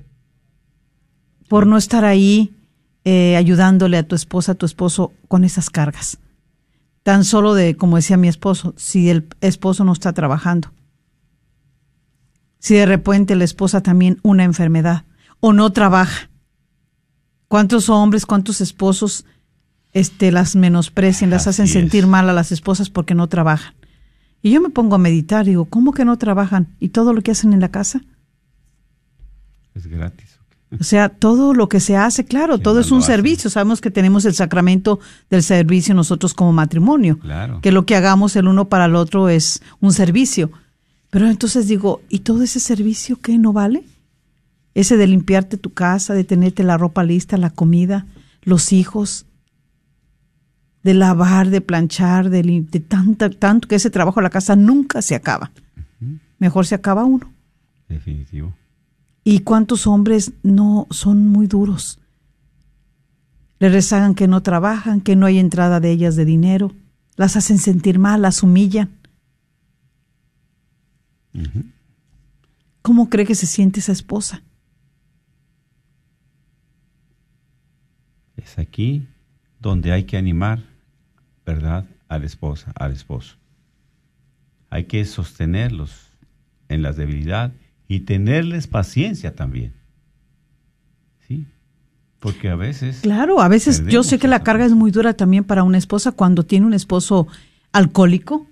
S8: Por no estar ahí eh, ayudándole a tu esposa, a tu esposo con esas cargas. Tan solo de, como decía mi esposo, si el esposo no está trabajando. Si de repente la esposa también una enfermedad o no trabaja. ¿Cuántos hombres, cuántos esposos este, las menosprecian, las
S7: Así
S8: hacen
S7: es.
S8: sentir mal a las esposas porque no trabajan? Y yo me pongo a meditar, digo, ¿cómo que no trabajan? ¿Y todo lo que hacen en la casa?
S7: Es gratis.
S8: O sea, todo lo que se hace, claro,
S7: ¿Quién
S8: todo
S7: más
S8: es un
S7: lo hace?
S8: servicio. Sabemos que tenemos el sacramento del servicio nosotros como matrimonio.
S7: Claro.
S8: Que lo que hagamos el uno para el otro es un servicio. Pero entonces digo, ¿y todo ese servicio qué no vale? Ese de limpiarte tu casa, de tenerte la ropa lista, la comida, los hijos, de lavar, de planchar, de, lim- de tanta, tanto que ese trabajo en la casa nunca se acaba. Mejor se acaba uno.
S7: Definitivo.
S8: ¿Y cuántos hombres no son muy duros? Le rezagan que no trabajan, que no hay entrada de ellas de dinero, las hacen sentir mal, las humillan.
S7: Ujú.
S8: ¿Cómo cree que se siente esa esposa?
S7: Es aquí donde hay que animar, ¿verdad?, a la esposa, al esposo. Hay que sostenerlos en la debilidad y tenerles paciencia también. ¿Sí? Porque a veces...
S8: Claro, a veces yo
S7: perdemos
S8: sé que la
S7: esa
S8: carga es muy dura también para una esposa cuando tiene un esposo alcohólico,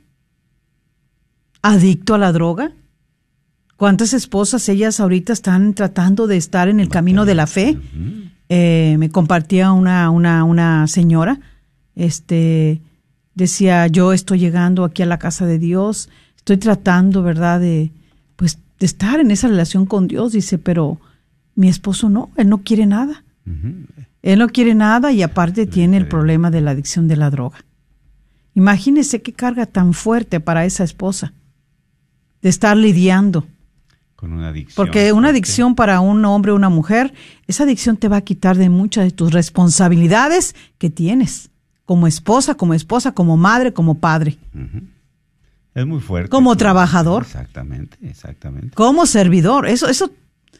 S8: adicto a la droga. ¿Cuántas esposas ellas ahorita están tratando de estar en el camino de la fe?
S7: Ujú.
S8: Eh, me compartía una, una, una señora, este, decía, yo estoy llegando aquí a la casa de Dios, estoy tratando, ¿verdad?, de, pues, de estar en esa relación con Dios, dice, pero mi esposo no, él no quiere nada.
S7: Ujú.
S8: Él no quiere nada y aparte tiene el
S7: diferente.
S8: problema de la adicción de la droga. Imagínese qué carga tan fuerte para esa esposa de estar lidiando.
S7: Con una adicción.
S8: Porque una
S7: fuerte.
S8: adicción para un hombre o una mujer, esa adicción te va a quitar de muchas de tus responsabilidades que tienes como esposa, como esposa, como madre, como padre,
S7: Ujú. Es muy fuerte.
S8: como trabajador,
S7: Exactamente, exactamente.
S8: como servidor. Eso, eso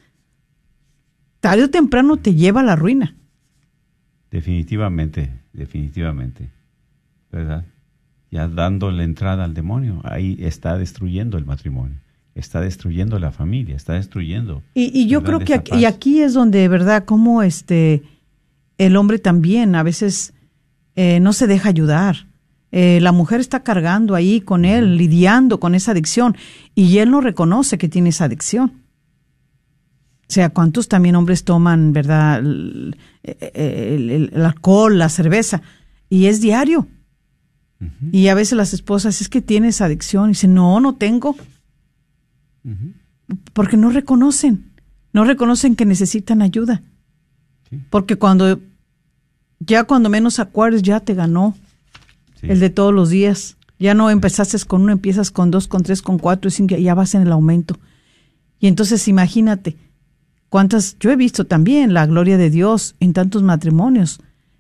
S8: tarde o temprano te lleva a la ruina.
S7: Definitivamente, definitivamente. ¿Verdad? Ya dándole entrada al demonio, ahí está destruyendo el matrimonio, está destruyendo la familia, está destruyendo.
S8: Y, y yo
S7: ¿verdad?,
S8: creo que
S7: esa
S8: aquí,
S7: paz.
S8: y aquí es donde, verdad, como este el hombre también a veces eh, no se deja ayudar. Eh, la mujer está cargando ahí con él, lidiando con esa adicción, y él no reconoce que tiene esa adicción. O sea, ¿cuántos también hombres toman, verdad, el, el- el- el alcohol, la cerveza? Y es diario.
S7: Ujú,
S8: Y a veces las esposas, es que tienes adicción, y dicen, no, no tengo.
S7: ujú.
S8: Porque no reconocen, no reconocen que necesitan ayuda.
S7: Sí.
S8: Porque cuando, ya cuando menos acuerdes, ya te ganó
S7: Sí.
S8: el de todos los días. Ya no empezaste con uno, empiezas con dos, con tres, con cuatro, y cinco, ya vas en el aumento. Y entonces imagínate, cuántas, yo he visto también la gloria de Dios en tantos matrimonios,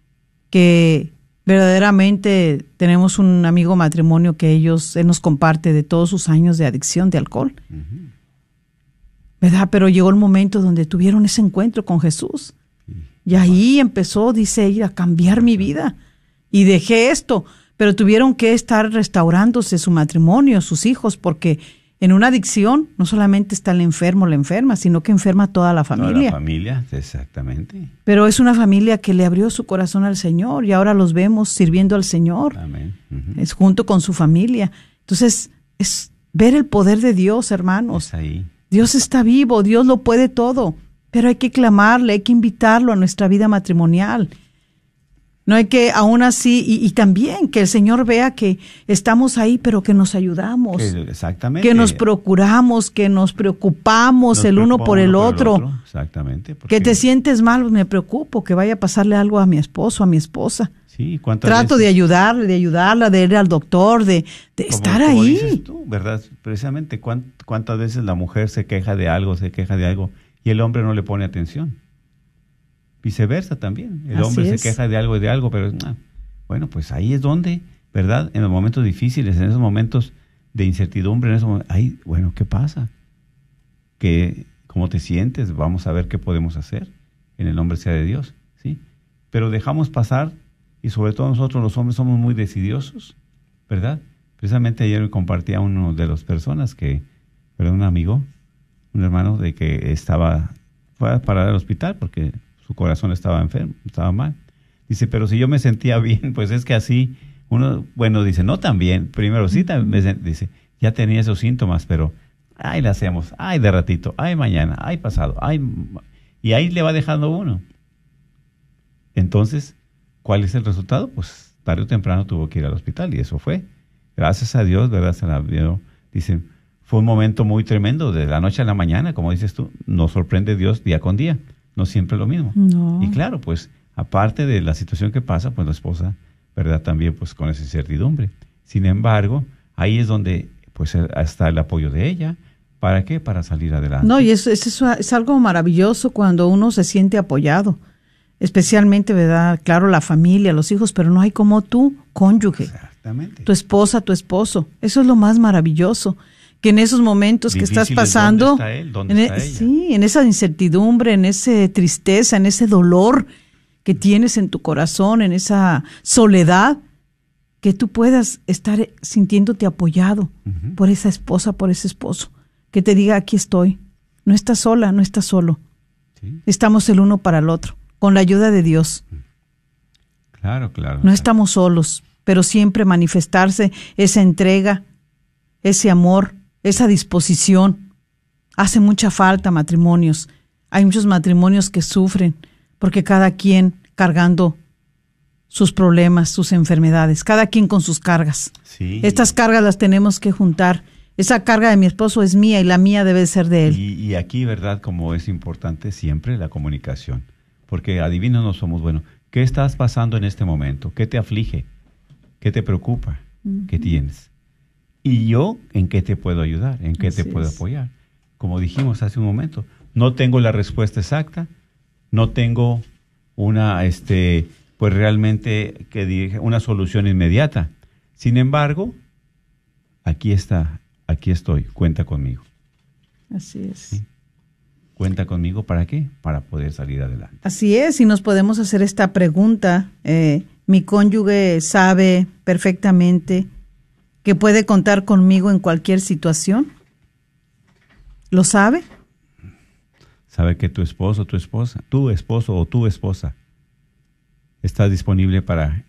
S8: que verdaderamente tenemos un amigo matrimonio que ellos, él nos comparte de todos sus años de adicción de alcohol. Uh-huh. ¿Verdad? Pero llegó el momento donde tuvieron ese encuentro con Jesús. Y ahí empezó, dice ella, a cambiar mi vida. Y dejé esto, pero tuvieron que estar restaurándose su matrimonio, sus hijos, porque en una adicción no solamente está el enfermo, la enferma, sino que enferma toda la familia.
S7: Toda la familia, exactamente.
S8: Pero es una familia que le abrió su corazón al Señor y ahora los vemos sirviendo al Señor.
S7: Amén. Uh-huh.
S8: Es junto con su familia. Entonces, es ver el poder de Dios, hermanos.
S7: Es ahí.
S8: Dios está vivo, Dios lo puede todo, pero hay que clamarle, hay que invitarlo a nuestra vida matrimonial. No hay que, aún así, y, y también que el Señor vea que estamos ahí, pero que nos ayudamos.
S7: Que, exactamente.
S8: Que nos procuramos, que nos preocupamos
S7: nos
S8: el uno
S7: preocupamos
S8: por el
S7: por
S8: otro.
S7: El otro. Exactamente. Porque...
S8: Que te sientes mal, me preocupo, que vaya a pasarle algo a mi esposo, a mi esposa.
S7: Sí, ¿cuántas
S8: Trato
S7: veces?
S8: de ayudarle, de ayudarla, de ir al doctor, de, de
S7: como,
S8: estar
S7: como
S8: ahí.
S7: Dices tú, ¿verdad? Precisamente, ¿cuántas veces la mujer se queja de algo, se queja de algo, y el hombre no le pone atención? Viceversa también. El
S8: Así
S7: hombre
S8: es.
S7: se queja de algo y de algo, pero ah, bueno, pues ahí es donde, ¿verdad? En los momentos difíciles, en esos momentos de incertidumbre, en esos momentos, ahí, bueno, ¿qué pasa? ¿Qué, ¿Cómo te sientes? Vamos a ver qué podemos hacer. En el nombre sea de Dios, ¿sí? Pero dejamos pasar, y sobre todo nosotros los hombres somos muy decidiosos, ¿verdad? Precisamente ayer me compartía uno de las personas que, ¿verdad? Un amigo, un hermano, de que estaba, fue a parar al hospital porque su corazón estaba enfermo, estaba mal. Dice, pero si yo me sentía bien, pues es que así, uno, bueno, dice, no tan bien, primero sí, también, dice, ya tenía esos síntomas, pero, ay, le hacemos, ay, de ratito, ay, mañana, ay, pasado, ay, y ahí le va dejando uno. Entonces, ¿cuál es el resultado? Pues tarde o temprano tuvo que ir al hospital y eso fue. Gracias a Dios, ¿verdad? Se la vio. Dicen, fue un momento muy tremendo, de la noche a la mañana, como dices tú, nos sorprende Dios día con día, no siempre lo mismo.
S8: No.
S7: Y claro, pues, aparte de la situación que pasa, pues la esposa, ¿verdad? También pues con esa incertidumbre. Sin embargo, ahí es donde pues está el apoyo de ella. ¿Para qué? Para salir adelante.
S8: No, y eso, eso es algo maravilloso cuando uno se siente apoyado. Especialmente, ¿verdad? Claro, la familia, los hijos, pero no hay como tú, cónyuge.
S7: Exactamente.
S8: Tu esposa, tu esposo. Eso es lo más maravilloso. Que en esos momentos
S7: Difíciles,
S8: que estás pasando,
S7: ¿dónde está él? ¿Dónde
S8: en
S7: está
S8: e,
S7: ella?
S8: Sí, en esa incertidumbre, en esa tristeza, en ese dolor que tienes en tu corazón, en esa soledad, que tú puedas estar sintiéndote apoyado uh-huh. por esa esposa, por ese esposo, que te diga, aquí estoy. No estás sola, no estás solo. ¿Sí? Estamos el uno para el otro, con la ayuda de Dios.
S7: Claro, claro.
S8: No estamos solos, pero siempre manifestarse esa entrega, ese amor, esa disposición. Hace mucha falta matrimonios. Hay muchos matrimonios que sufren porque cada quien cargando sus problemas, sus enfermedades, cada quien con sus cargas.
S7: Sí.
S8: Estas cargas las tenemos que juntar. Esa carga de mi esposo es mía y la mía debe ser de él.
S7: Y, y aquí, ¿verdad? Como es importante siempre la comunicación. Porque adivinos no somos, bueno, ¿qué estás pasando en este momento? ¿Qué te aflige? ¿Qué te preocupa? Uh-huh. ¿Qué tienes? Y yo, ¿en qué te puedo ayudar? ¿En qué Así te puedo es. apoyar? Como dijimos hace un momento, no tengo la respuesta exacta, no tengo una, este, pues realmente, que dirige, una solución inmediata. Sin embargo, aquí está, aquí estoy, cuenta conmigo.
S8: Así es.
S7: ¿Sí? Cuenta conmigo, ¿para qué? Para poder salir adelante.
S8: Así es, y nos podemos hacer esta pregunta. Eh, mi cónyuge sabe perfectamente que puede contar conmigo en cualquier situación. ¿Lo sabe?
S7: Sabe que tu esposo, tu esposa, tu esposo o tu esposa está disponible para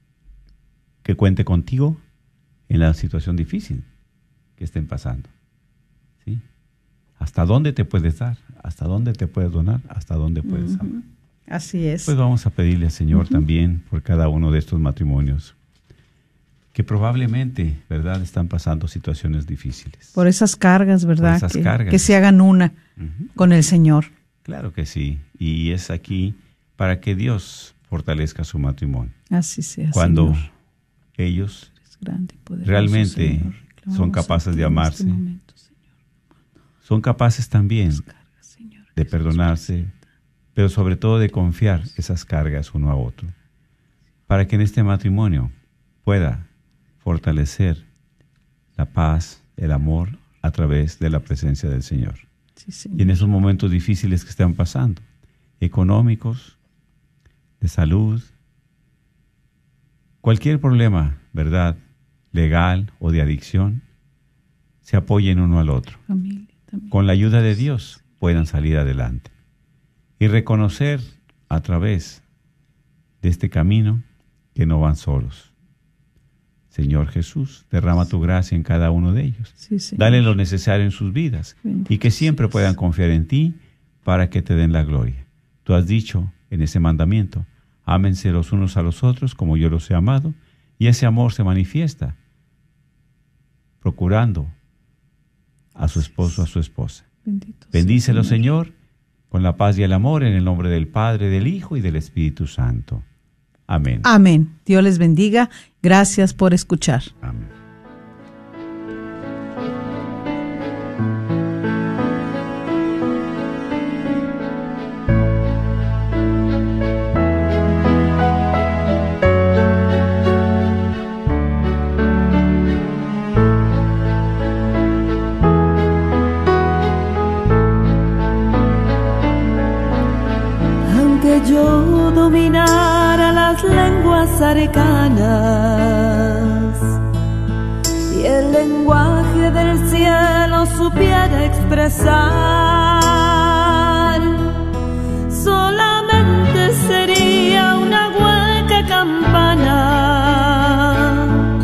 S7: que cuente contigo en la situación difícil que estén pasando. ¿Sí? ¿Hasta dónde te puedes dar? ¿Hasta dónde te puedes donar? ¿Hasta dónde puedes
S8: uh-huh.
S7: amar?
S8: Así es.
S7: Pues vamos a pedirle al Señor uh-huh. también por cada uno de estos matrimonios que probablemente, ¿verdad?, están pasando situaciones difíciles.
S8: Por esas cargas, ¿verdad?
S7: Por esas
S8: que,
S7: cargas.
S8: que se hagan una
S7: uh-huh.
S8: con el Señor.
S7: Claro que sí. Y es aquí para que Dios fortalezca su matrimonio.
S8: Así sea,
S7: Cuando
S8: Señor.
S7: ellos
S8: grande y poderoso,
S7: realmente
S8: Señor.
S7: son capaces de amarse.
S8: En este momento,
S7: son capaces también
S8: cargas, Señor,
S7: de perdonarse, pero sobre todo de confiar esas cargas uno a otro, para que en este matrimonio pueda fortalecer la paz, el amor a través de la presencia del Señor.
S8: Sí, Señor.
S7: Y en esos momentos difíciles que están pasando, económicos, de salud, cualquier problema, ¿verdad?, legal o de adicción, se apoyen uno al otro.
S8: Familia, también.
S7: Con la ayuda de Dios puedan salir adelante y reconocer a través de este camino que no van solos. Señor Jesús, derrama tu gracia en cada uno de ellos.
S8: Sí, Señor.
S7: Dale lo necesario en sus vidas.
S8: Bendito
S7: Y que siempre
S8: seas.
S7: puedan confiar en ti para que te den la gloria. Tú has dicho en ese mandamiento, ámense los unos a los otros como yo los he amado, y ese amor se manifiesta procurando a su esposo, a su esposa.
S8: Bendito
S7: Bendícelo,
S8: sea,
S7: Señor, con la paz y el amor, en el nombre del Padre, del Hijo y del Espíritu Santo. Amén.
S8: Amén. Dios les bendiga. Gracias por escuchar.
S7: Amén.
S6: Aunque yo dominara las lenguas arcanas y el lenguaje del cielo supiera expresar, solamente sería una hueca campana.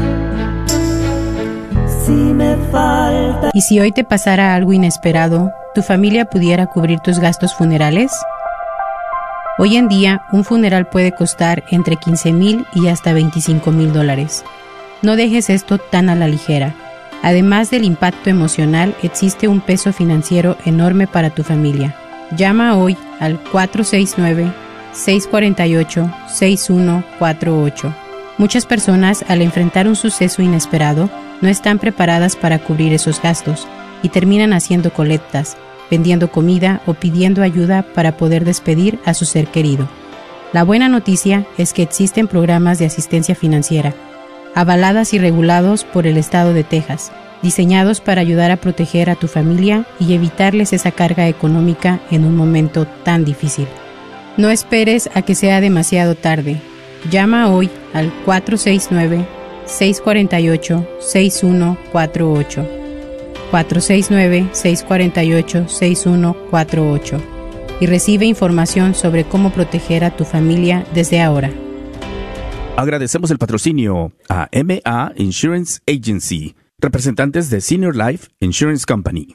S6: Si me falta.
S9: ¿Y si hoy te pasara algo inesperado, tu familia pudiera cubrir tus gastos funerales? Hoy en día, un funeral puede costar entre quince mil y hasta veinticinco mil dólares. No dejes esto tan a la ligera. Además del impacto emocional, existe un peso financiero enorme para tu familia. Llama hoy al cuatro seis nueve, seis cuatro ocho, seis uno cuatro ocho. Muchas personas, al enfrentar un suceso inesperado, no están preparadas para cubrir esos gastos y terminan haciendo colectas, vendiendo comida o pidiendo ayuda para poder despedir a su ser querido. La buena noticia es que existen programas de asistencia financiera, avaladas y regulados por el estado de Texas, diseñados para ayudar a proteger a tu familia y evitarles esa carga económica en un momento tan difícil. No esperes a que sea demasiado tarde. Llama hoy al cuatro seis nueve, seis cuatro ocho, seis uno cuatro ocho. cuatro seis nueve, seis cuatro ocho, seis uno cuatro ocho y recibe información sobre cómo proteger a tu familia desde ahora.
S5: Agradecemos el patrocinio a M A Insurance Agency, representantes de Senior Life Insurance Company.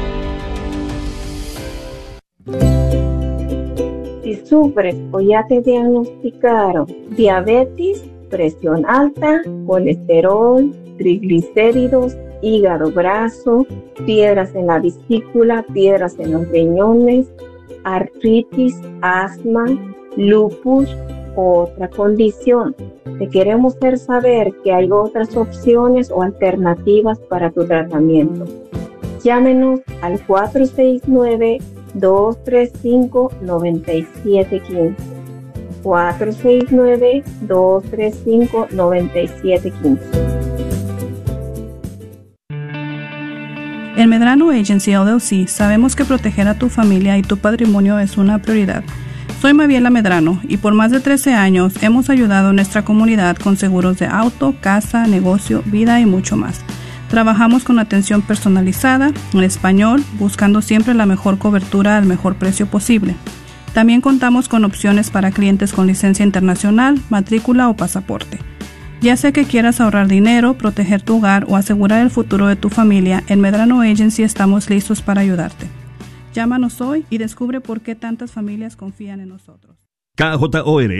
S10: Si sufres o ya te diagnosticaron diabetes, presión alta, colesterol, triglicéridos, hígado graso, piedras en la vesícula, piedras en los riñones, artritis, asma, lupus o otra condición. Te queremos hacer saber que hay otras opciones o alternativas para tu tratamiento. Llámenos al cuatro seis nueve, dos tres cinco, nueve siete uno cinco. cuatro seis nueve, dos tres cinco, nueve siete uno cinco.
S11: En Medrano Agency L L C sabemos que proteger a tu familia y tu patrimonio es una prioridad. Soy Mabiela Medrano y por más de trece años hemos ayudado a nuestra comunidad con seguros de auto, casa, negocio, vida y mucho más. Trabajamos con atención personalizada, en español, buscando siempre la mejor cobertura al mejor precio posible. También contamos con opciones para clientes con licencia internacional, matrícula o pasaporte. Ya sea que quieras ahorrar dinero, proteger tu hogar o asegurar el futuro de tu familia, en Medrano Agency estamos listos para ayudarte. Llámanos hoy y descubre por qué tantas familias confían en nosotros.
S1: K J O R